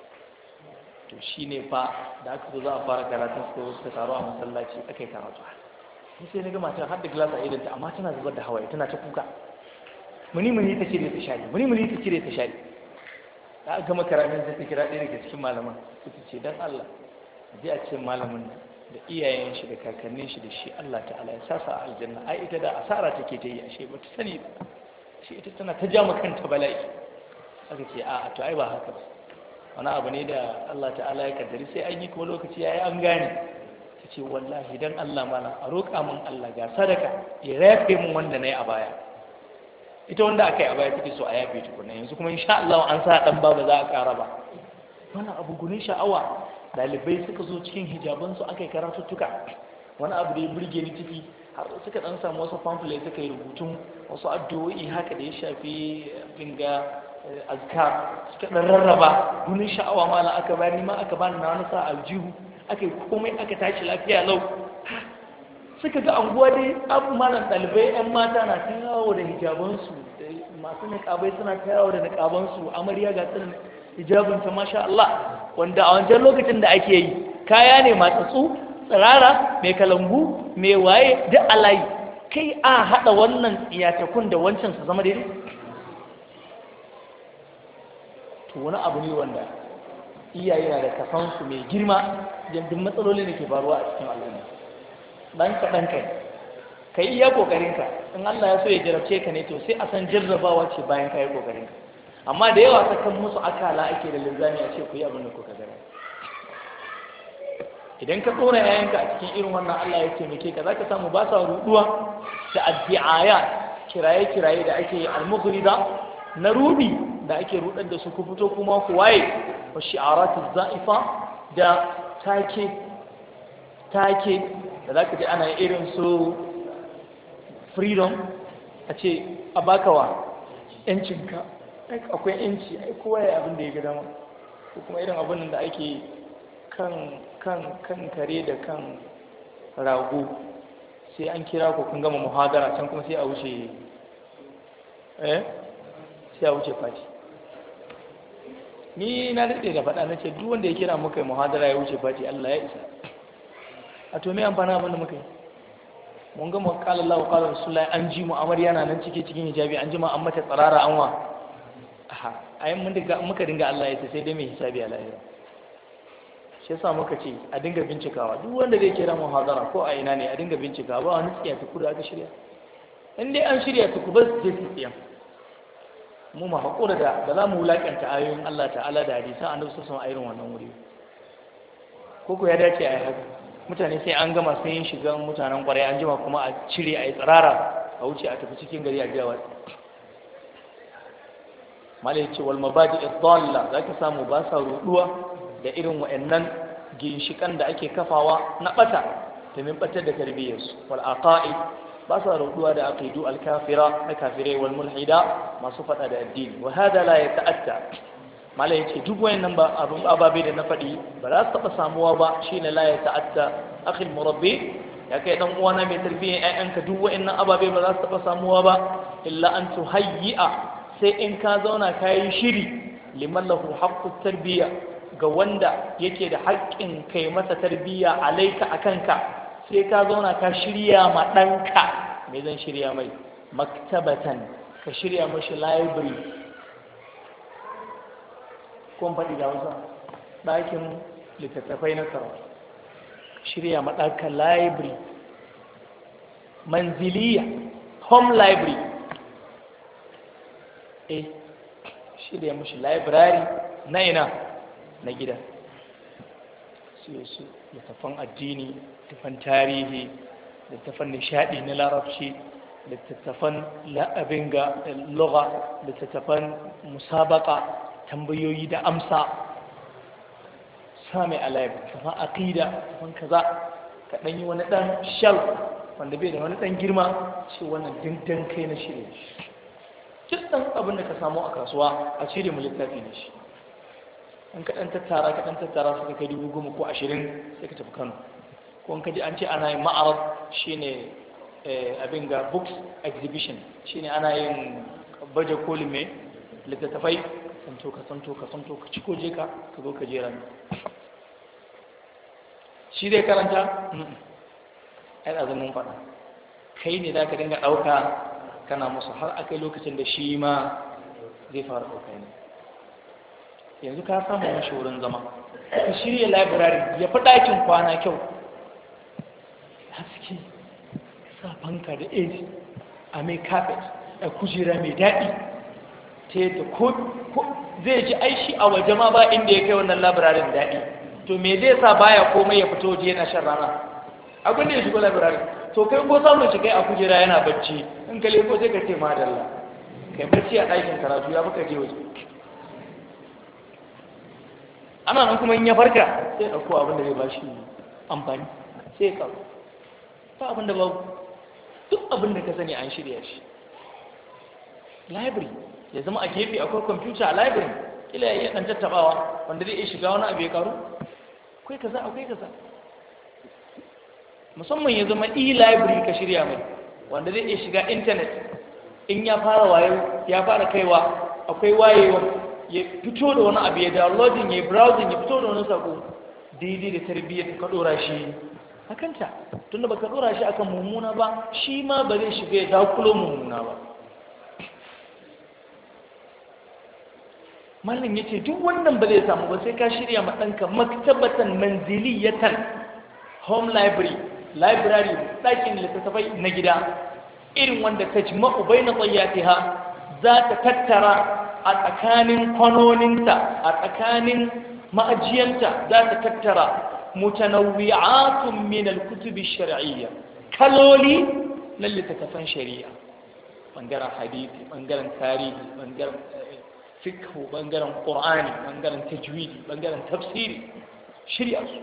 to shine fa da aka zo za a fara karatun suka taro a masallaci aka yi karatu sai na ga matar har da glass a idanta amma tana zubar da hawaye tana ta kuka muni ta cire ta shari muni ta cire ta shari da aka gama karatun sai ta kira ɗaya daga cikin malaman ta ce dan Allah je a ce malamin da iyayen shi da kakannin shi da shi Allah ta'ala ya sasa a aljanna ai ita da asara take ta yi ashe ba ta sani ba shi ita tana ta jama kanta bala'i aka ce a'a to ai ba haka ba wani abu ne da Allah ta'ala ya kaddari sai an yi kuma lokaci yayi an gane ta ce wallahi dan Allah malam a roƙa min Allah ga sadaka ya rafe min wanda nayi a baya ita wanda aka yi a baya take so a yafe tukuna yanzu kuma insha Allah an sa dan ba za a ƙara ba wannan abu gunin sha'awa dalibai suka zo cikin hijabansu aka yi karatuttuka wani abu da ya burge ni ciki har suka dan samu wasu pamphlet suka yi rubutun wasu addu'o'i haka da ya shafi binga azkar suka dan rarraba gunin sha'awa mala aka bayar ni ma aka bani na wani sa aljihu aka yi komai aka tashi lafiya lau suka ga anguwa dai abu malam dalibai yan mata na ta yawo da hijabansu da masu niqabai suna ta yawo da niqabansu amarya ga tsirin hijabinta masha Allah wanda a wancan lokacin da ake yi kaya ne matsatsu tsirara mai kalambu mai waye duk alayi kai a haɗa wannan iyatakun da wancan su zama daidai to wani abu ne wanda iyaye na da kasansu mai girma yadda matsaloli da ke faruwa a cikin al'umma ɗan kaɗan kai ka yi iya ƙoƙarinka in Allah ya so ya jarabce ka ne to sai a san jarrabawa ce bayan ka yi ƙoƙarinka amma da yawa sakan musu akala ake da linzami a ce ku yi abin da kuka gani. Idan ka tsora yayanka a cikin irin wannan Allah ya taimake ka zaka samu ba sa ruduwa da addi'ayat kiraye da ake al-mughrida na rudi da ake rudar da su ku fito kuma ku waye wa shi'arat az-za'ifa da take da zaka ji ana irin su freedom a ce a bakawa yancinka akwai yanci ai kowa ya abin da ya ga dama ko kuma irin abin da ake kan kare da kan rago sai an kira ku kun gama muhadara can kuma sai a wuce fati. Ni na daɗe da faɗa na ce duk wanda ya kira muka yi muhadara ya wuce fati Allah ya isa. A to me amfana abin da muka yi? Mun gama qala Allahu qala Rasulullahi an ji mu amarya na nan cikin hijabi an ji ma an mata tsarara anwa. Aha ai muka dinga Allah ya isa sai dai mai hisabi a lahira. Shi yasa muka ce a dinga bincikawa duk wanda zai kira muhadara ko a ina ne a dinga bincikawa ba wani tsiya tuku da aka shirya. In dai an shirya tuku ba su je su tsiya. Mu ma haƙura da za mu wulaƙanta ayoyin Allah ta'ala da hadisan annabi sallallahu alaihi wasallam a irin wannan wuri. Ko ya dace a yi haka. Mutane sai an gama sai yin shigan mutanen ƙwarai an jima kuma a cire a yi tsirara a wuce a tafi cikin gari a jiya malai ce wal mabadi ad-dalla zaka samu ba sa ruduwa da irin wayannan ginshikan da ake kafawa na bata domin batar da tarbiyyar su wal aqaid ba sa ruduwa da aqidu al-kafira na kafirai wal mulhida masu fada da addini wa hada la yata'atta malai ce duk wayannan ba abun ababe da na fadi ba za su taba samuwa ba shine la yata'atta akhi al-murabbi ya kai dan uwana mai tarbiyyar ƴaƴanka duk wayannan ababe ba za su taba samuwa ba illa an tuhayyi'a sai in ka zauna ka yi shiri liman lahu haqqut tarbiyya ga wanda yake da haƙƙin kai masa tarbiyya alaika akanka sai ka zauna ka shirya ma ɗanka me zan shirya mai maktabatan ka shirya mashi library kun faɗi da wasa ɗakin littattafai na karatu shirya ma ɗanka library manziliya home library shirya mashi library na ina na gida su littattafan addini littattafan tarihi littattafan nishadi na larabci littattafan la'abin ga lugha littattafan musabaka tambayoyi da amsa sami alayhi kamar aqida kamar kaza ka dan yi wani dan shal wanda bai da wani dan girma ce wannan dindan kai na shirye duk ɗan abin da ka samu a kasuwa a cire mu littafi ne shi in ka ɗan tattara suka kai 10,000 ko 20 sai ka tafi Kano ko in ka ji an ce ana yin ma'arad shine abin ga books exhibition shine ana yin baje koli mai littattafai ka santo ka ciko je ka zo ka jera shi zai karanta ai azumin faɗa kai ne za ka dinga ɗauka kana musu har akai lokacin da shi ma zai fara ɗauka ne yanzu ka samu mashi wurin zama ka shirya library ya fi ɗakin kwana kyau haske sa fanka da AC a mai carpet a kujera mai daɗi ta yadda ko zai ji aishi a waje ma ba inda ya kai wannan library daɗi to me zai sa baya komai ya fito waje yana shan rana abin da ya shigo library to kai ko samun shi kai a kujera yana bacci in ka leko sai ka ce madalla kai bacci a ɗakin karatu ya baka je waje ana nan kuma in ya farka sai ɗauko abin da zai ba shi amfani sai ya kawo ta abin da babu duk abin da ka sani an shirya shi library ya zama a gefe akwai kwamfuta a library kila ya iya ɗan tattaɓawa wanda zai iya shiga wani abu ya karu akwai kaza musamman ya zama e-library ka shirya mai wanda zai iya shiga intanet in ya fara wayo ya fara kaiwa akwai wayewa ya fito da wani abu ya downloading ya browsing ya fito da wani sako daidai da tarbiyyar ka dora shi akanta tunda baka dora shi akan mummuna ba shi ma ba zai shiga ya dakulo mummuna ba mallan yace duk wannan ba zai samu ba sai ka shirya ma danka maktabatan manziliyatan home library ɗakin littattafai na gida irin wanda ta jima'u bai na tsayyatiha za ta tattara a tsakanin kwanoninta a tsakanin ma'ajiyanta za ta tattara mutanawwi'atun min al-kutub ash-shar'iyya kaloli na littattafan shari'a bangaren hadisi bangaren tarihi bangaren fiqh bangaren qur'ani bangaren tajwidi bangaren tafsiri shari'a su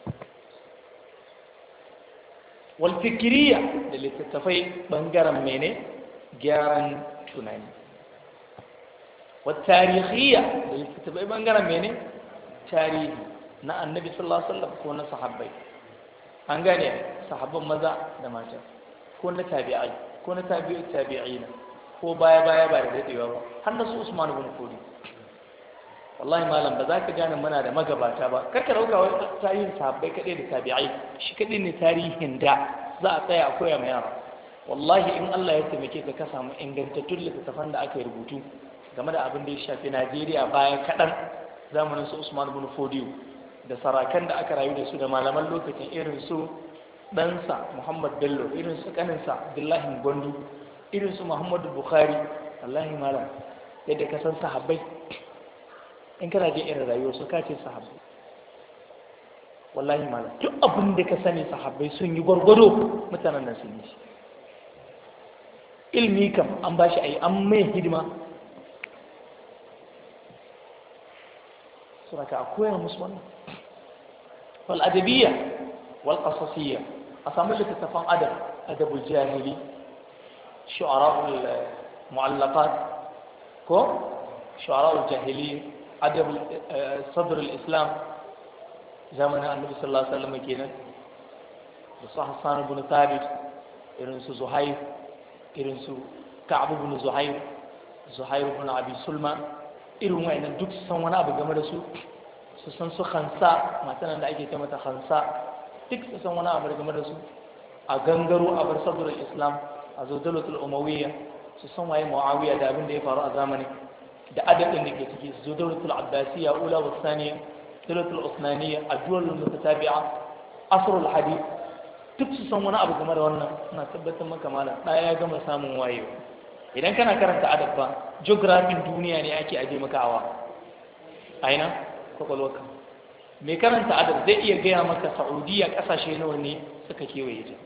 wal fikriyya da littattafai bangaren mene gyaran tunani wal tarihiyya da littattafai bangaren mene tarihi na annabi sallallahu alaihi wasallam ko na sahabbai an gane sahabban maza da mata ko na tabi'ai ko na tabi'ina ko baya ba da dadewa ba har da su Usman ibn Fodi wallahi malam ba za ka gane muna da magabata ba karka dauka wai tarihin sahabbai kadai da tabi'ai shi kadai ne tarihin da za a tsaya a koya ma yara wallahi in Allah ya taimake ka samu ingantattun littattafan da aka yi rubutu game da abin da ya shafi Najeriya baya kaɗan zamanin su Usman ibn Fodi da sarakan da aka rayu da su da malaman lokacin irin su ɗansa Muhammad Bello irin su kaninsa Abdullahi Gwandu irin su Muhammadu Bukhari wallahi malam yadda ka san sahabbai in kana jin irin rayuwar su kace sahabbai wallahi malam duk abin da ka sani sahabbai sun yi gwargwado mutanen nan sun yi shi ilmi kam an bashi ai an mai hidima suna ka koyar musu wannan wal adabiyya wal qasasiyya a samu littattafan adabul jahili shu'ara'ul mu'allaqat ko shu'ara'ul jahili adabul sadr al-islam zamanin annabi sallallahu alaihi wasallam kenan da su Hassan ibn Thabit irin su Zuhair irin su Ka'ab ibn Zuhair ibn Abi Sulma irin wayannan duk san wani abu game da su su san su Khansa matan da ake ce mata Khansa duk su san wani abu game da su a gangaro a bar sadrul islam a zo dalatul umawiyya su san waye muawiya da abin da ya faru a zamanin da adadin da ke ciki su zo dalatul abbasiyya ula wa thaniya dalatul usmaniyya addu'al mutatabi'a asrul hadith duk su san wani abu game da wannan ina tabbatar maka malam ya gama samun wayewa idan kana karanta adab ba geography duniya ne ake aje maka awa aina kwakwalwarka mai karanta adab zai iya gaya maka saudiya kasashe nawa ne suka kewaye ta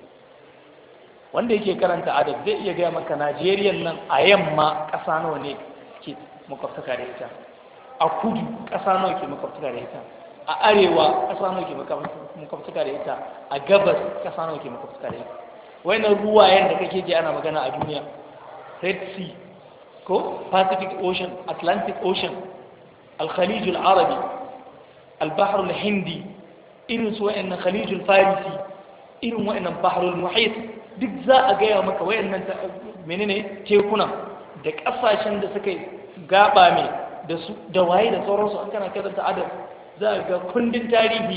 wanda yake karanta adab zai iya gaya maka najeriya nan a yamma ƙasa nawa ne ke makwabtaka da ita a kudu ƙasa nawa ke makwabtaka da ita a arewa ƙasa nawa ke makwabtaka da ita a gabas ƙasa nawa ke makwabtaka da ita wayannan ruwayen da kake ji ana magana a duniya red sea ko pacific ocean atlantic ocean al-khalij al-arabi al-bahr al-hindi irin su wayannan khalij al-farisi irin wayannan bahr al-muhit duk za a gaya maka wayannan menene tekuna da kasashen da suka gaba mai da su da waye da sauransu an kana karanta adab za ga kundin tarihi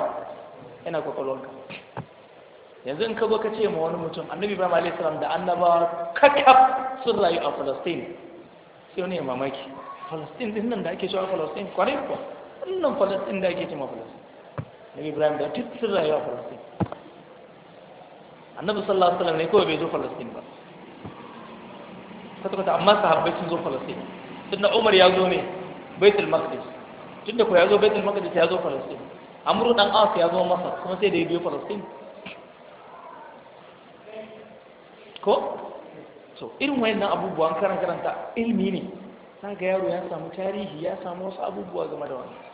yana kwakwalwarka yanzu in ka zo ka ce ma wani mutum annabi ibrahim alayhi salam da annaba kakaf sun rayu a Palestine sai wani ya mamaki Palestine din nan da ake cewa Palestine kwarai kuwa wannan Palestine da ake cewa Palestine annabi ibrahim da duk sun rayu a Palestine annabi sallallahu alaihi wasallam ne kawai bai zo Palestine ba kwata amma sahabbai sun zo Palestine tunda Umar ya zo ne Baitul Maqdis tunda ko ya zo Baitul Maqdis ya zo Palestine Amru dan As ya zo Masar kuma sai da ya biyo Palestine ko so irin wayannan abubuwan karanta ilmi ne ga yaro ya samu tarihi ya samu wasu abubuwa game da wannan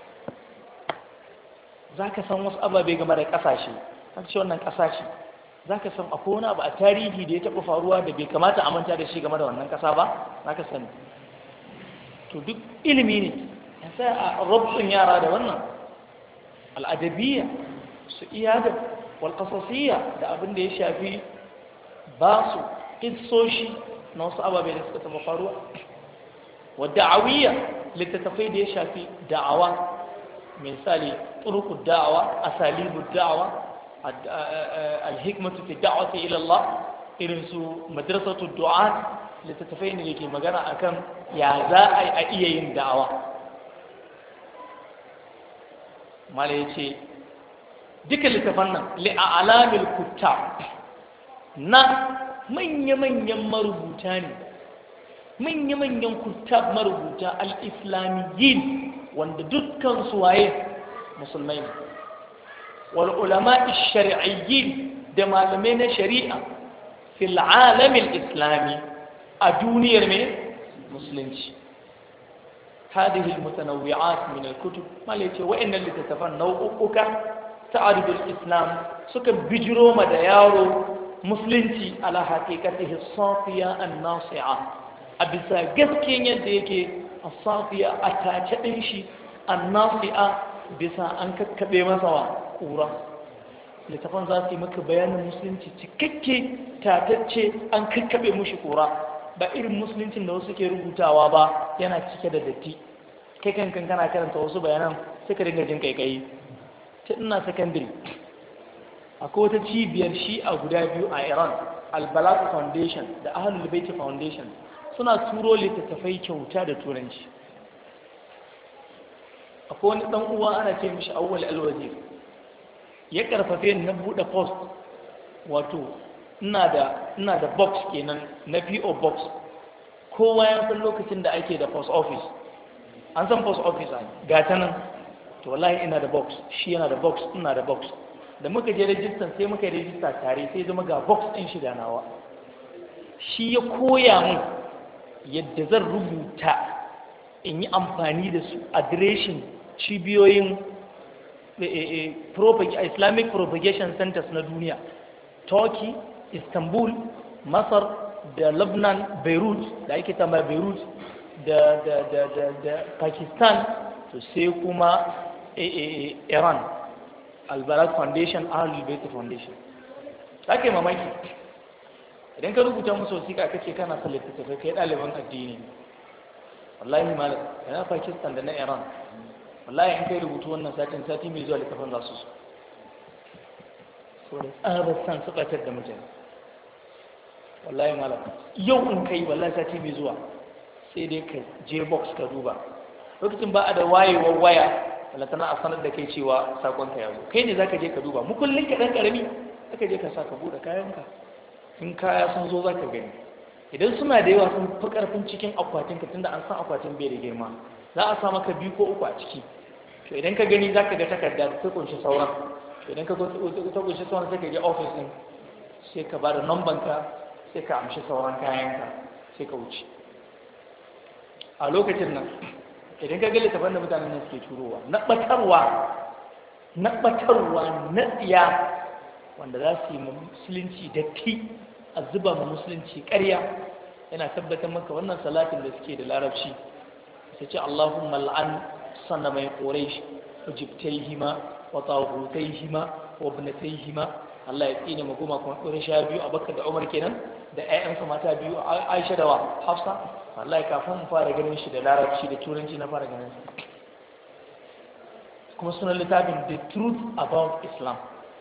zaka san wasu ababe game da kasashe kan ce wannan kasashe zaka san akwai wani abu a tarihi da ya taba faruwa da bai kamata a manta da shi game da wannan kasa ba zaka sani to duk ilimi ne sai a rabtun yara da wannan al'adabiyya su iyadab wal qasasiyya da abin da ya shafi ba su ƙisoshi na wasu ababe da suka taɓa faruwa wa da'awiyya littattafai da ya shafi da'awa misali turuku da'awa asalibu da'awa alhikmatu fi da'wati ila Allah irin su madrasatu du'at littattafai ne da ke magana akan ya za a iya yin da'awa mala ya ce duka littafan nan li'alamil kuttab na manya-manyan marubuta ne manya-manyan kutab marubuta al-islamiyyin wanda dukkan su waye musulmai ne, wal ulama ash-shar'iyyin da malamai na shari'a fil alam al-islami a duniyar mai musulunci. هذه المتنوعات من الكتب ما ليتي وإن اللي تتفن نوعك تعرض الإسلام سكن بجرو مديارو مسلمتي على حقيقته الصافية الناصعة أبسا قسكين يديك الصافية أتاكدنشي الناصعة بسا أنك كبيرا سوا كورا littafan za su yi maka bayanin musulunci cikakke tatacce an kakkaɓe mushi kura, ba irin musuluncin da wasu ke rubutawa ba yana cike da datti. Kai kankan kana karanta wasu bayanan sai ka dinga jin kaikayi. Ta ina sakandare akwai wata cibiyar shi'a guda biyu a Iran, Al-Balagh Foundation da Ahlul Bait Foundation, suna turo littattafai kyauta da turanci. Akwai wani dan uwa ana ce mishi Awwal Al-Wazir, ya karfafe ni na buɗe post, wato ina da box kenan na PO box. Kowa ya san lokacin da ake da post office, an san post office ga ta nan, to wallahi ina da box, shi yana da box, ina da box. Da muka je rajistan sai muka yi rajista tare, sai zama ga box ɗin shi da nawa. Shi ya koya mun yadda zan rubuta in yi amfani da su adireshin cibiyoyin Islamic Propagation Centers na duniya, Turkey, Istanbul, Masar da Lebanon, Beirut da ake tamba Beirut da Pakistan, to sai kuma Iran, Al-Balagh Foundation, Ahlul Bait Foundation. Take mamaki idan ka rubuta musu wasiƙa kace kana son littattafai kai ɗaliban addini, wallahi malam yana Pakistan da na Iran, wallahi in kai rubutu wannan sati mai zuwa littafin za su so da tsabar san su ɓatar da mutane. Wallahi malam yau in kai wallahi sati mai zuwa sai dai ka je box ka duba, lokacin ba a da wayewar waya wala tana a sanar da kai cewa sakonka ya zo, kai ne zaka je ka duba, mukullin ka dan karami zaka je ka sa ka bude kayanka, in kaya sun zo zaka gani. Idan suna da yawa sun fi karfin cikin akwatin ka, tunda an san akwatin bai da girma, za a sa maka 2 ko 3 a ciki. To idan ka gani zaka ga takarda ta kunshi sauran, to idan ka ga ta kunshi sauran sai ka je office din, sai ka bada number ka, sai ka amshi sauran kayanka, sai ka wuce. A lokacin nan idan ka ga littafin da mutanen nan suke turowa na batarwa na tsiya, wanda za su yi musulunci datti, a zuba ma musulunci ƙarya, yana tabbatar maka wannan salatin da suke da larabci sai ce Allahumma al'an sanamai quraish ujibtaihima wa taghutaihima wa ibnataihima, Allah ya tsine mu goma kuma quraish biyu, Abubakar da Umar kenan da ƴaƴansu mata biyu, Aisha da Hafsa. Wallahi kafin mu fara ganin shi da larabci da turanci na fara ganin shi. Kuma sunan littafin The Truth About Islam.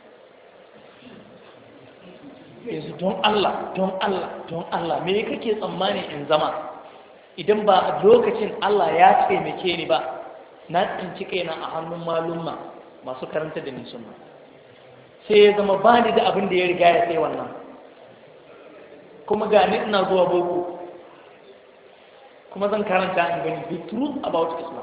Yanzu don Allah me kake tsammani in zama idan ba a lokacin Allah ya taimake ni ba, na tsinci kaina a hannun malumma masu karanta da ni sunna, sai ya zama ba ni da abin da ya riga ya sai wannan, kuma gani ina zuwa boko, kuma zan karanta in gani the truth about Islam.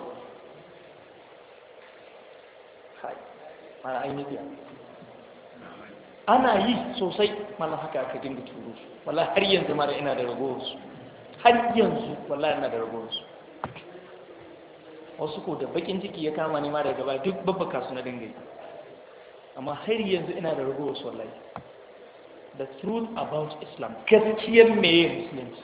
Ana yi sosai, mallan haka aka dinga turo su, wallahi har yanzu mara ina da ragowar su, har yanzu wallahi ina da ragowar su. Wasu ko da bakin ciki ya kama ni ma daga gaba duk babbaka su na dinga yi, amma har yanzu ina da ragowar su wallahi. The truth about Islam, gaskiyar meye musulunci.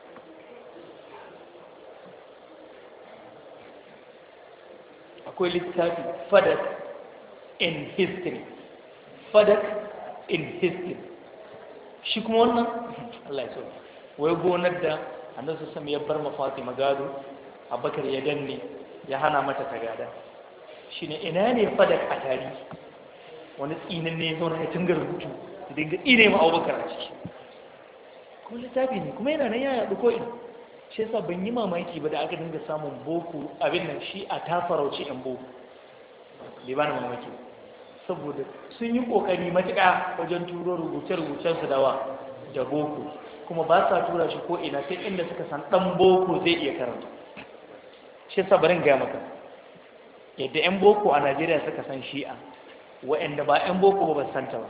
Akwai littafi Fadak in History, Fadak in History, shi kuma wannan Allah ya so wai gonar da annabi sallallahu ya bar ma Fatima gado, Abubakar ya danne ya hana mata ta gada, shine ina ne Fadak a tarihi. Wani tsinin ne ya zo na tungar rubutu da dinga ire ma Abubakar a ciki, kuma littafi ne kuma yana nan ya yaɗu ko ina. Shi yasa ban yi mamaki ba da aka dinga samun boko abin nan, shi a ta farauci yan boko, bai bani mamaki saboda sun yi kokari matuƙa wajen turo rubuce-rubucen su da boko. kuma ba sa tura shi ko ina sai inda suka san dan boko zai iya karanta. Shi yasa barin ga maka yadda yan boko a Najeriya suka san shi'a wa'anda ba yan boko ba san ta ba.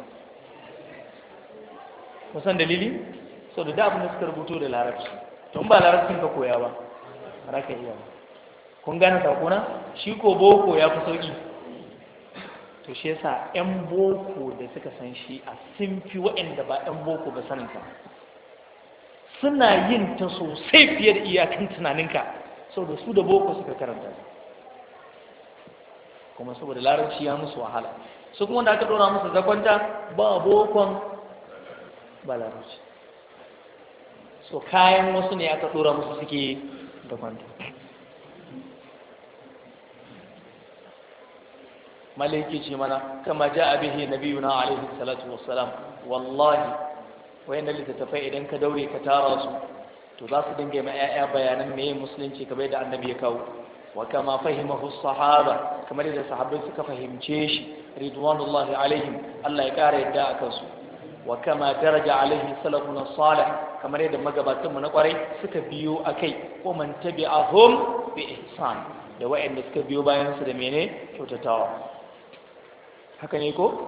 Kusan dalili so da abin da suka rubuto da larabci to in ba larabcin ka koya ba ba ka iya ba. Kun gane sakona shi ko boko ya fi sauki. To shi yasa yan boko da suka san shi'a sun fi wa'anda ba yan boko ba sanin ta. Suna yin ta sosai fiye da iyakan tunaninka saboda su da boko suka karanta kuma saboda larabci ya musu wahala su kuma da aka dora musu zakwanta ba bokon ba larabci so kayan wasu ne aka dora musu suke zakwanta. malaiki ce mana kama ja abihi nabiyuna alaihi salatu wassalam wallahi wayan littattafai idan ka daure ka tara su to za su dinga mai ƴaƴa bayanan meye musulunci kamar da annabi ya kawo wa kama fahimahu sahaba kamar da sahabbai suka fahimce shi ridwanullahi alaihim Allah ya kara yadda akan su wa kama daraja alaihi salafuna salih kamar yadda magabatan mu na kwarai suka biyo akai ko man tabi'ahum bi ihsan da wayanda suka biyo bayan su da mene kyautatawa haka ne ko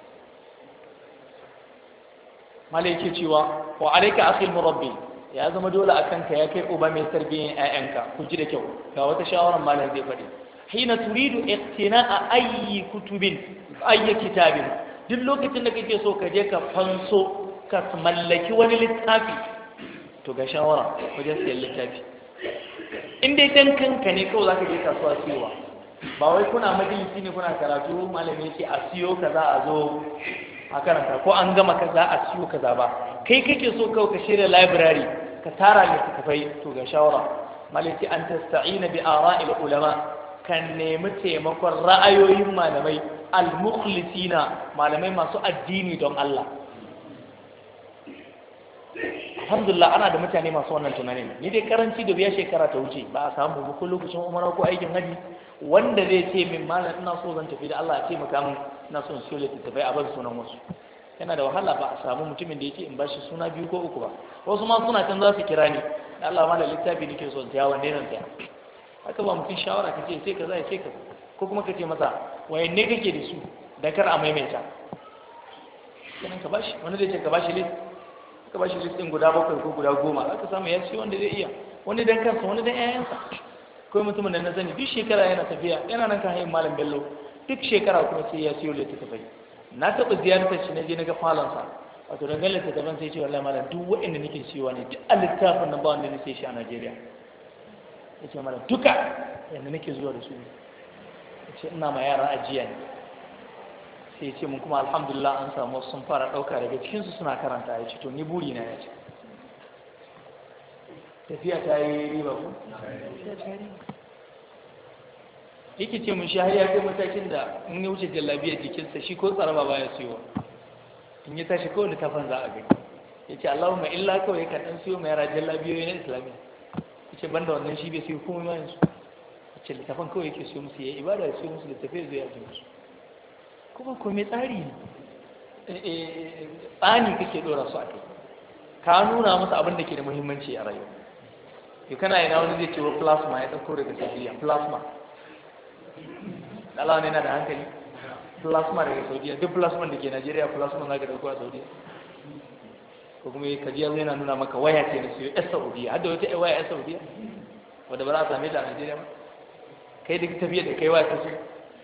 malaike cewa wa alayka akhil murabbi ya zama dole akan ka ya kai uba mai tarbiyyar ƴaƴanka ku ji da kyau ga wata shawaran malam zai faɗi hina turidu iqtina'a ayyi kutubin ayyi kitabin duk lokacin da kake so ka je ka fanso ka mallaki wani littafi to ga shawara wajen sayan littafi in dai dan kanka ne kawai zaka je kasuwa siyowa ba wai kuna majalisi ne kuna karatu malami yake a siyo kaza a zo a karanta ko an gama kaza a siyo kaza ba kai kake so kawai ka shirya library ka tara littattafai to ga shawara malaki an tasta'ina bi ara'il ulama kan nemi taimakon ra'ayoyin malamai al-mukhlisina malamai masu addini don Allah. Alhamdulillah ana da mutane masu wannan tunanin ni dai karanci da biya shekara ta wuce ba a samu ba ko lokacin umara ko aikin haji wanda zai ce min malam ina so zan tafi da Allah ya taimaka min ina so in siyo littattafai a bar sunan wasu yana da wahala ba a samu mutumin da yake in bashi suna biyu ko uku ba wasu ma suna can za su kira ni da Allah malam littafi nake so in saya wanne nan saya haka ba mutum shawara kace sai kaza ya sai kaza ko kuma kace masa wayanne kake da su dan kar a maimaita kenan ka bashi wanda zai ce ka bashi list ka bashi list din guda 7 ko guda 10 aka samu ya ci wanda zai iya wani dan kansa wani dan ƴaƴansa ko mutumin da na sani duk shekara yana tafiya yana nan kan hayin malam bello duk shekara kuma sai ya siyo littattafai na taɓa ziyartar shi na je na ga falonsa wato da ga littattafan sai ce wallahi malam duk waɗanda nake siyowa ne duk a littafin nan ba wanda nake shi a Najeriya ya ce malam duka yanda nake zuwa da su ya ce ina ma yara ajiya ne sai ya ce mun kuma alhamdulillah an samu sun fara ɗauka daga cikinsu suna karanta ya ce to ni buri na ya ce tafiya ta yi riba ku? Yake ce mun shi har ya kai matakin da in ya wuce jallabiya jikinsa shi ko tsaraba ba ya siyo in ya tashi kawai littafin za a gani ya ce Allahumma illa kawai ka ɗan siyo mai yara jallabiyoyi na islamiyya ya ce banda wannan shi bai siyo kuma ma yanzu ya ce littafin kawai yake siyo musu ya ibada ya siyo musu littafai zai yaji musu kuma ko mai tsari ne tsani kake ɗora su a kai ka nuna masa abin da ke da muhimmanci a rayuwa yau kana yana wani zai ce wa plasma ya ɗauko daga saudiya plasma ɗalawa ne na da hankali plasma daga saudiya duk plasma da ke najeriya plasma za ka ɗauko a saudiya ko kuma kajiya zai na nuna maka waya ce na siyo yar saudiya har da wata waya yar saudiya wadda ba za a same ta a najeriya ba kai duk tafiya da kai waya ta ce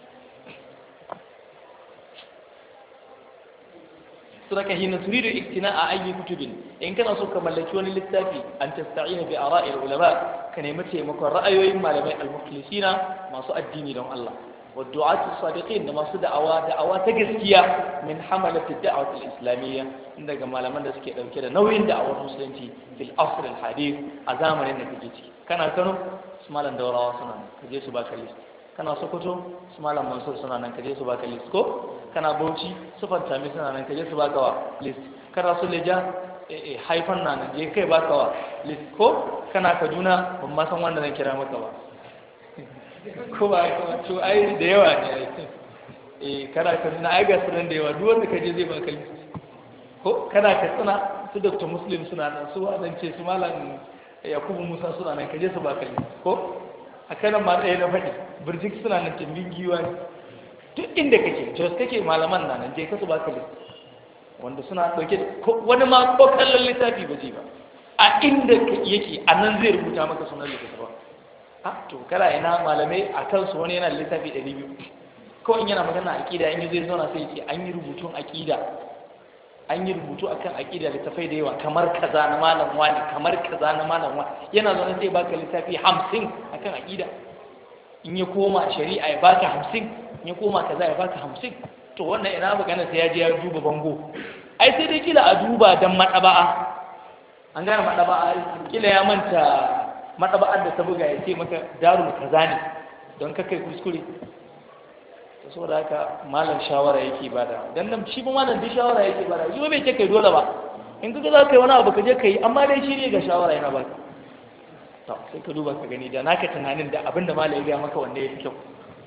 suraka hina turidu iktina'a ayyi kutubin in kana so ka mallaki wani littafi an tasta'ina bi ara'il ulama ka nemi taimakon ra'ayoyin malamai al-mukhlisina masu addini don Allah wa du'ati sadiqin da masu da'awa ta gaskiya min hamalati da'wat al-islamiyya daga malaman da suke dauke da nauyin da'awar musulunci fil asr al-hadith a zamanin da kake ciki kana Kano su malam Daurawa suna nan kaje su baka list kana Sokoto su malam Mansur suna nan kaje su baka list ko kana Bauchi su Fantami suna nan kaje su baka wa list kana su Leja haifan nan je kai baka wa list ko kana Kaduna ban ma san wanda zan kira maka ba ko ba to ai da yawa ne ai kana Kaduna ai ga sunan da yawa duk wanda kaje zai baka list ko kana Katsina su Dr. Muslim suna nan, su wadance su malam Yakubu Musa suna nan, kaje su baka ko a kanan ma ɗaya na faɗi birjik suna nan tumbin giwa ne, duk inda kake jos kake malaman na nan je ka su baka wanda suna ɗauke da wani ma ko kallon littafi ba zai ba, a inda yake a nan zai rubuta maka sunan littafi ba. To kala ina malamai a kansu wani yana littafi 200 kawai in yana magana aƙida in zai zauna sai ce an yi rubutun aƙida, an yi rubutu akan aƙida littafai da yawa kamar kaza na malam wani, kamar kaza na malam wani, yana zaune zai baka littafi 50 akan aƙida, in ya koma shari'a ya baka 50, in ya koma kaza ya baka 50. To wannan ina magana sai ya je ya duba bango, ai sai dai kila a duba dan madaba'a, an gane madaba'a, kila ya manta madaba'ar da ta buga ya ce maka darul kaza ne don kakai kuskure. Saboda haka malam shawara yake bada, dan nan shi ba malam duk shawara yake bada, shi ba bai ce kai dole ba, in kaga za ka yi wani abu ka je ka yi, amma dai shi ne ga shawara yana baka. To sai ka duba ka gani da naka tunanin da abinda malam ya ga maka wanda ya fi kyau.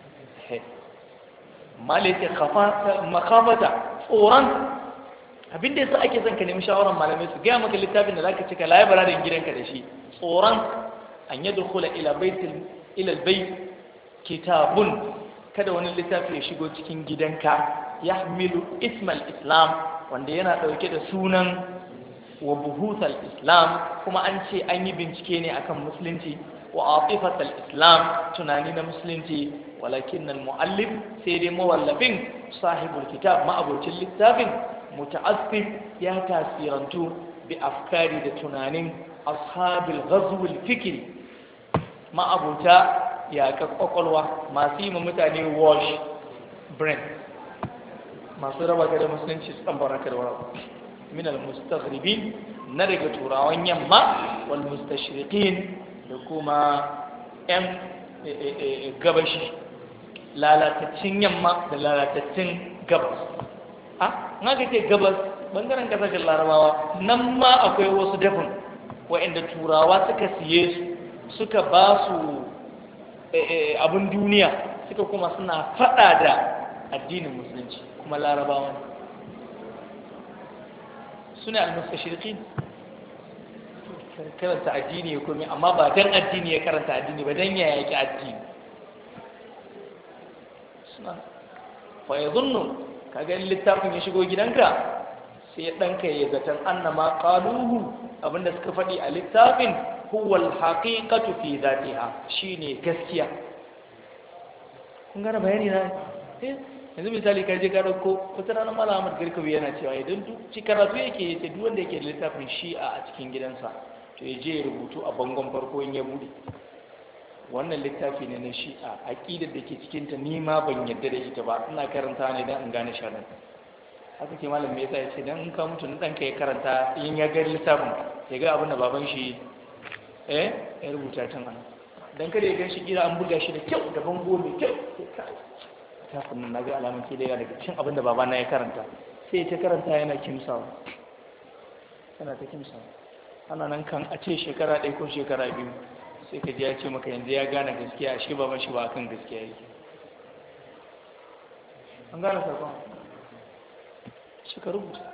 Malam yake makafata tsoron abinda yasa ake son ka nemi shawaran malamai su gaya maka littafin da zaka cika library gidanka da shi, tsoron an yadkhula ila albayt kitabun, kada wani littafi ya shigo cikin gidanka ya hamilu ismal islam, wanda yana ɗauke da sunan wa buhuthal islam, kuma an ce an yi bincike ne akan musulunci, wa atifatal islam, tunani na musulunci, walakin al-muallif sai dai mawallafin sahibul kitab ma'abocin littafin muta'assif ya tasirantu bi afkari da tunanin ashabil ghazwil fikri, ma'abota ya ka kwakwalwa masu yi mutane wash brain, masu raba ka da musulunci su tambara ka da wani min al-mustaghribin, na daga turawan yamma wal mustashriqin da kuma yan gabashi, lalatattun yamma da lalatattun gabas. Na ga ce gabas bangaren kasashen larabawa nan ma akwai wasu dafin wa'inda turawa suka siye su suka ba su abin duniya, suka kuma suna fada da addinin musulunci, kuma larabawa suna al-mustashriqin, karanta addini ya komi, amma ba dan addini ya karanta addini ba, dan ya yaki addini. Suna fa yadhunnu, kaga littafin ya shigo gidanka sai ɗanka ya zaton annama qaluhu, abinda suka faɗi a littafin huwa al-haqiqatu fi dhatiha, shine gaskiya. kun gane bayani na yanzu misali ka je ka dauko wata rana Malam Ahmad Garkawi yana cewa idan duk ci karatu yake yace duk wanda yake da littafin Shi'a a cikin gidansa to ya je ya rubutu a bangon farko in ya bude wannan littafi ne na Shi'a, aqidar da ke cikin ta ni ma ban yadda da ita ba, ina karanta ne dan in gane sharan. Haka ke malam me yasa yace dan in ka mutu dan ka ya karanta in ya ga littafin ya ga abin da baban shi ya rubuta tun ana, dan kada ya gan shi gida an buga shi da kyau da bango mai kyau, littafin nan naga alamun ke da daga cikin abin da babana ya karanta, sai ta karanta yana kimsawa, yana ta kimsawa, ana nan kan a ce shekara 1 ko shekara 2 sai ka ji ya ce maka yanzu ya gane gaskiya, shi baban shi ba akan gaskiya yake. An gane sakon shi ka rubuta.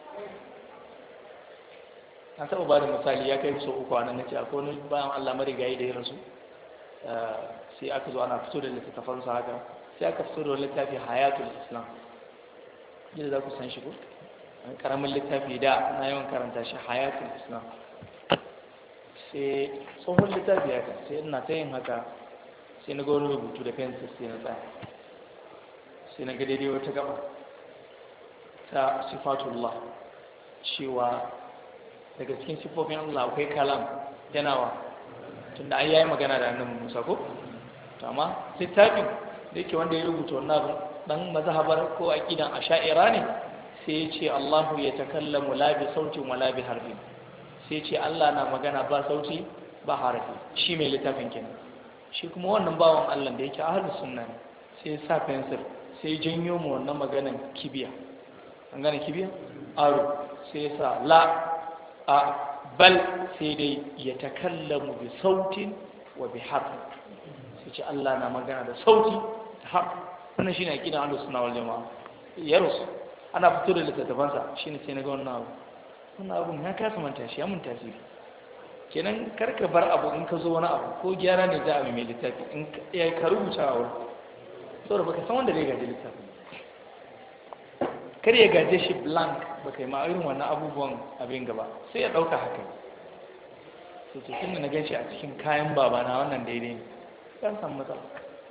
Na taɓa ba da misali ya kai sau 3 a nan, na ce akwai wani bayan Allah marigayi da ya rasu, sai aka zo ana fito da littattafansa haka, sai aka fito da littafi Hayatul Islam, yadda za ku san shi ko karamin littafi da na yawan karanta shi, Hayatul Islam. Sai tsohon littafi haka, sai ina ta yin haka, sai na ga wani rubutu da fensir, sai na tsaya, sai na ga daidai wata gaba ta sifatullah, cewa daga cikin sifofin Allah akwai kalam, yanawa tunda ai yayi magana da annabi Musa ko, to amma littafin da yake wanda ya rubuta wannan abin dan mazhabar ko aqidan asha'ira ne, sai ya ce Allahu ya takallamu la bi sautin wala bi harfin, sai ya ce Allah na magana ba sauti ba harafi, shi mai littafin kenan. Shi kuma wannan bawan Allah da yake ahlus sunna ne, sai ya sa fensir, sai janyo mu wannan maganan kibiya, an gane kibiya aro, sai ya sa la a bal, sai dai ya takallamu bi sautin wa bi harfin, sai ce Allah na magana da sauti da harfi. Wannan shine aqidan ahlus sunna wal jamaa. Yarus ana fito da littattafansa, shine sai na ga wannan abu wannan abun ya kasa manta shi ya mun tasiri. Kenan karka bar abu in ka zo wani abu ko gyara ne za a mai littafi in ka rubuta a wurin saboda baka san wanda zai gaji littafin, kar ya gaje shi blank baka yi ma irin wannan abubuwan abin gaba sai ya ɗauka haka. So to tun da na gan shi a cikin kayan babana wannan daidai ne kan samu matsala.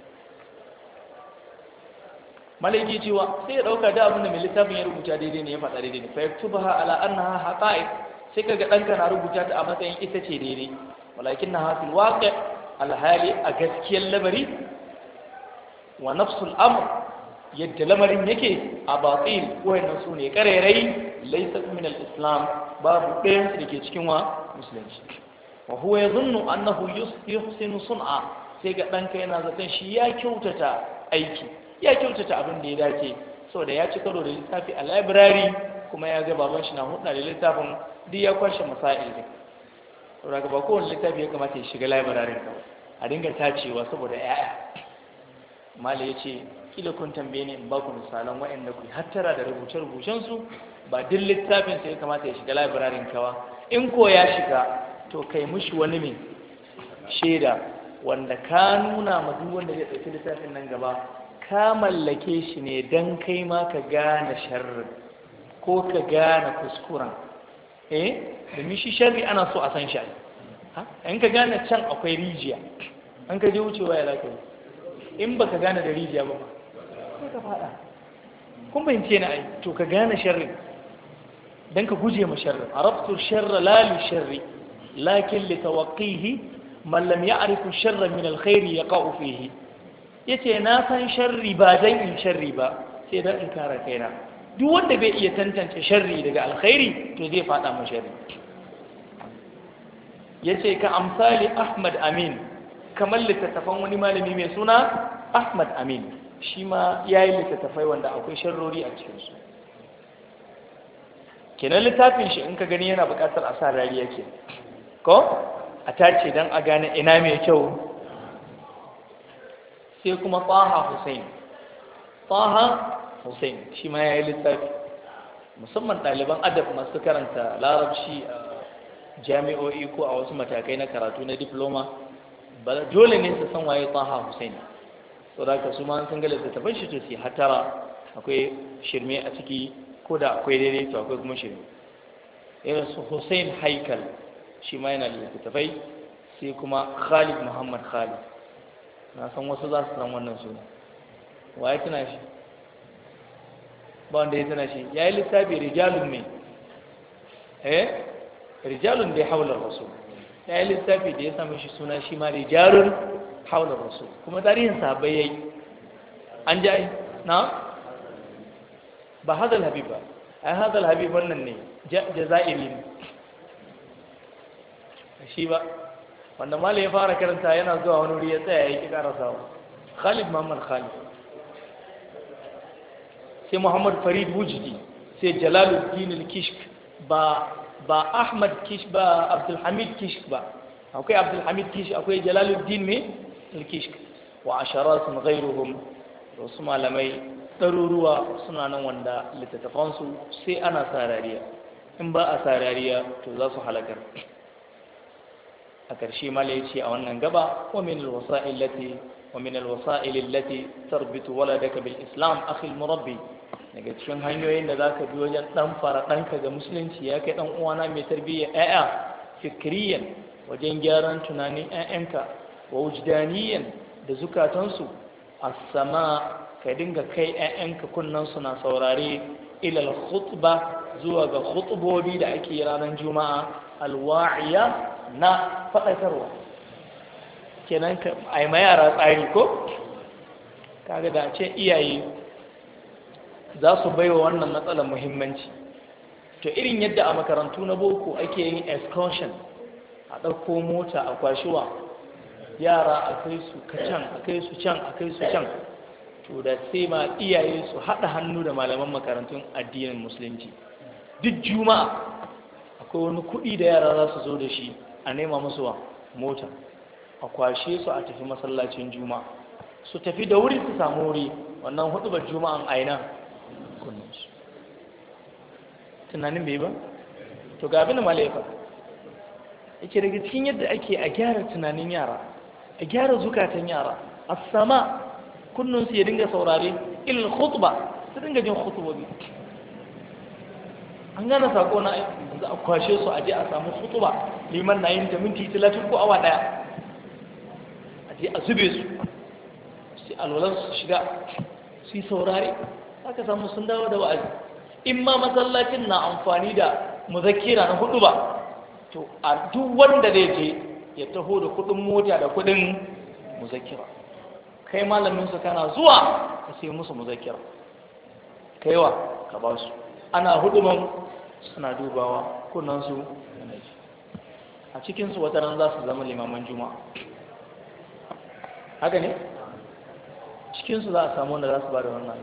Malaiki cewa sai ya ɗauka da abin da mai littafin ya rubuta daidai ne ya faɗa daidai ne fa yaktubaha ala annaha haqa'iq, sai kaga ɗanka na rubuta ta a matsayin ita ce daidai, walakin na hafil waƙe alhali a gaskiyar lamari wa nafsul amr yadda lamarin yake a batil wayannan su ne ƙarerai laisa min al-islam babu ɗayan su da ke cikin wa musulunci. Wa huwa yadhunnu annahu yuhsinu sun'a, sai ga ɗanka yana zaton shi ya kyautata aiki, ya kyautata abin da ya dace saboda ya ci karo da littafi a library kuma ya ga baban shi na hudda da littafin duk ya kwashe masail din. Saboda ba kowane littafi ya kamata ya shiga library ka a dinga tacewa saboda yaya. Mala ya ce kila kun tambaye ni in ba ku misalan waɗanda ku hattara da rubuce-rubucen su, ba duk littafin sai ya kamata ya shiga library kawa. In ko ya shiga to kai mushi wani mai shaida wanda ka nuna ma duk wanda zai ɗauki littafin nan gaba ka mallake shi ne don kai ma ka gane sharri ko ka gane kuskuren. Domin shi sharri ana so a san shi. In ka gane can akwai rijiya, an ka je wucewa ya zaka yi, in baka gane da rijiya ba sai ka fada. kun bayyance na ai to ka gane sharri dan ka guje ma sharri. arabtu sharra la li sharri lakin li tawqihi man lam ya'rif sharra min alkhair yaqa'u fihi. yace na san sharri ba dan in sharri ba sai dan in kare kaina. duk wanda bai iya tantance sharri daga alkhairi to zai fada ma sharri. yace ka amsali Ahmad Amin, kamar littattafan wani malami mai suna Ahmad Amin, shi ma yayi littattafai wanda akwai sharrori a cikin su. kenan littafin shi in ka gani yana buƙatar a sa rariya ke ko a tace dan a gane ina mai kyau. sai kuma Taha Hussein shi ma yayi littafi, musamman ɗaliban adab masu karanta larabci a jami'o'i ko a wasu matakai na karatu na diploma dole ne su san waye Taha Hussein. so da ka su ma sun ga littattafan shi to sai hatara, akwai shirme a ciki ko da akwai daidai to akwai kuma shirme. irin su Hussein Haikal shi ma yana da littattafai. sai kuma Khalid Muhammad Khalid, na san wasu za su san wannan suna. waye tuna shi? ba wanda ya tuna shi. ya yi littafi rijalun mai rijalun da ya haular rasul. ya yi littafi da ya sami shi suna shi ma rijalun haular rasul, kuma tarihin sahabbai ya yi. an ji ai na ba hadal habib ba, ai hadal habib wannan ne jazairi ne shi ba, wanda malai ya fara karanta yana zuwa wani wuri ya tsaya ya ki karasawa. Khalid Muhammad Khalid, sai Muhammad Farid Wujdi, sai Jalaluddin al-Kishk, ba Ahmad Kishk ba Abdul Hamid Kishk ba. akwai Abdul Hamid Kishk, akwai Jalaluddin al-Kishk wa asharatun ghayruhum. wasu malamai ɗaruruwa suna nan wanda littattafansu sai ana sarariya, in ba a sarariya to za su halakar. a ƙarshe mala ya ce a wannan gaba wa min alwasa'il allati tarbitu waladaka bil islam akhi al murabbi, daga cikin hanyoyin da zaka bi wajen dan fara danka ga musulunci ya kai dan uwana mai tarbiyya ƴaƴa fikriyan, wajen gyaran tunanin ƴaƴanka, wa wujdaniyan da zukatansu, as-sama ka dinga kai ƴaƴanka kunnan su na saurare, ila al-khutba zuwa ga khutbobi da ake ranar juma'a, al-wa'iya na faɗakarwa. kenan ai ma yara tsari ko kaga da ce iyaye za su baiwa wannan matsalar muhimmanci. to irin yadda a makarantu na boko ake yin excursion, a ɗauko mota a kwashiwa yara a kai su can a kai su can a kai su can, to da sai ma iyaye su haɗa hannu da malaman makarantun addinin musulunci. duk juma'a akwai wani kuɗi da yara za su zo da shi a nema musu wa mota, a kwashe su a tafi masallacin juma'a, su tafi da wuri su samu wuri wannan hudubar juma'an aina kunnansu. tunanin bai ba? to ga abin da malai ya faɗa yake daga cikin yadda ake a gyara tunanin yara a gyara zukatan yara a sama kunnunsu ya dinga saurare ilil khutba su dinga jin khutbobi an gane sako na za a kwashe su a je a samu khutba liman na yin ta minti 30 ko awa daya a je a zube su sai alwalan su shiga su yi saurare aka samu sun dawo da wa'azi in ma masallacin na amfani da muzakkira na hudu ba to a duk wanda zai je ya taho da kudin mota da kudin muzakkira kai malamin su kana zuwa ka sai musu muzakkira kaiwa ka ba su ana huduman suna dubawa kunan su a cikin su wata ran za su zama limaman juma'a haka ne cikin su za a samu wanda za su ba da wannan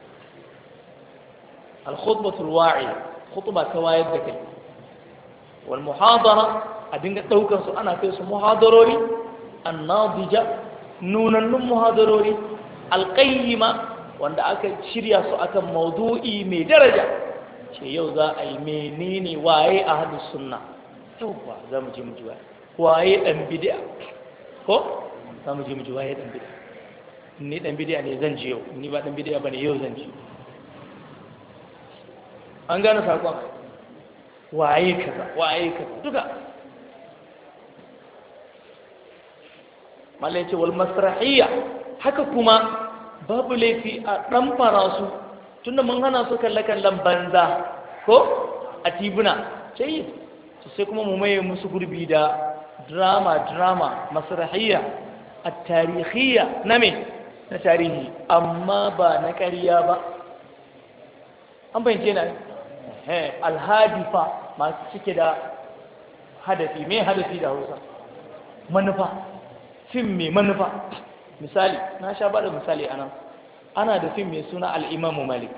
al-khutbatul wa'i khutba ta wayar da kai wal muhadara a dinga daukar su ana kai su muhadarori annadija nunannun muhadarori alqayyima wanda aka shirya su akan maudu'i mai daraja ce yau za a yi menene waye ahlus sunna yauwa za mu je mu ji waye dan bid'a ko za mu je mu ji waye dan bid'a ni dan bid'a ne zan ji yau ni ba dan bid'a bane yau zan ji an gane sakon waye kaza duka malai ce wal masrahiyya haka kuma babu laifi a dan fara su tunda mun hana su kallon banza ko a tibuna sai kuma mu maye musu gurbi da drama masrahiyya at-tarihiyya na tarihi amma ba na ƙarya ba an bayyana na alhadifa masu cike da hadafi mai hadafi da Hausa manufa fim mai manufa misali na sha bada misali ana da fim mai suna al-Imam Malik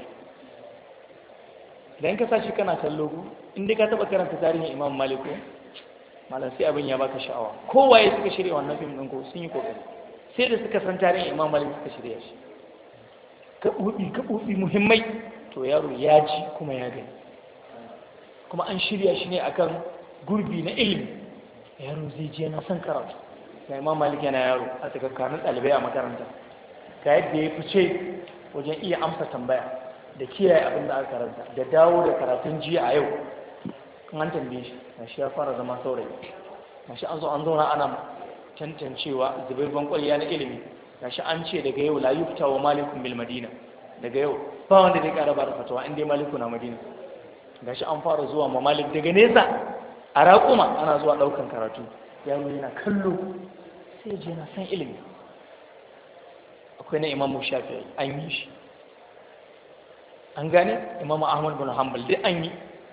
idan ka sashi kana kallo inda ka taba karanta tarihin Imam Malik ko malam sai abin ya baka sha'awa kowaye suka shirya wannan fim din ko sun yi kokari sai da suka san tarihin Imam Malik suka shirya shi kaɓuɓi muhimmai to yaro ya ji kuma ya gani kuma an shirya shi ne akan gurbi na ilimi yaro zai je na son karatu ga Imam Malik yana yaro a tsakakkanin ɗalibai a makaranta ga yadda ya fice wajen iya amsa tambaya da kiyaye abin da aka karanta da dawo da karatun jiya a yau kan an tambaye shi na shi ya fara zama saurayi na shi an zauna ana tantancewa zubaiban kwalliya na ilimi na shi an ce daga yau la yufta wa malikun bil madina daga yau ba wanda zai ƙara ba da fatawa inda maliku na madina ga shi an fara zuwa ma malik daga nesa a raƙuma ana zuwa ɗaukan karatu yaro yana kallo sai je na san ilimi akwai na imamu shafi'i an yi shi an gane imamu ahmad bin hanbal duk an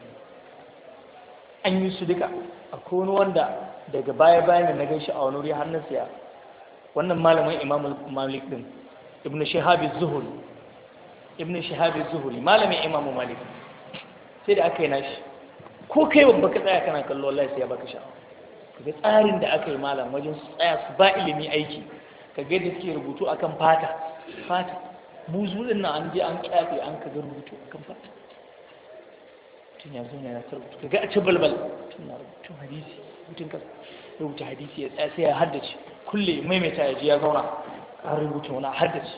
yi su duka akwai wani wanda daga baya bayan na gan shi a wani wuri hannun siya wannan malamin imamu malik din ibn shihab az-zuhri malamin imamu malik sai da aka yi nashi ko kai babba ka tsaya kana kallo wallahi sai ya baka sha'awa kaga tsarin da aka yi malam wajen su tsaya su ba ilimi aiki kaga yadda suke rubutu akan fata buzu din nan an je an kyafe an kaga rubutu akan fata tun yanzu ne na rubutu kaga a ci balbal tun na rubutun hadisi rubuta hadisi ya tsaya sai ya haddace kulle maimaita ya ji ya zauna a rubuta wani haddace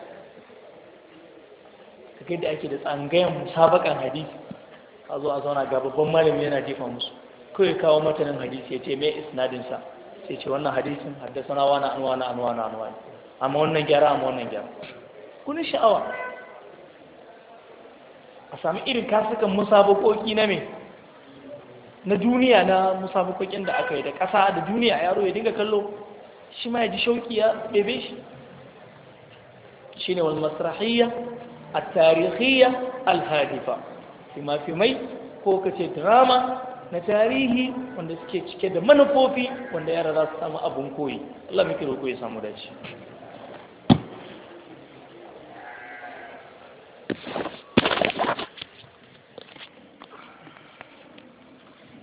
kaga yadda ake da tsangayen musabakan hadisi a zo a zauna ga babban malami yana jefa musu kawai kawo matanin hadisi ya ce mai isnadinsa sai ce wannan hadisin haddasa na wani amma wannan gyara kunin sha'awa a sami irin kasukan musabakoki na duniya na musabakokin da aka yi da ƙasa da duniya yaro ya dinga kallo shi ma ya ji shauki ya bebe shi shi ne wani masrahiyya a tarihiyya alhadifa fima-fimai ko kace drama na tarihi wanda suke cike da manufofi wanda yara za su samu abun koyi Allah muke roƙo ya samu dace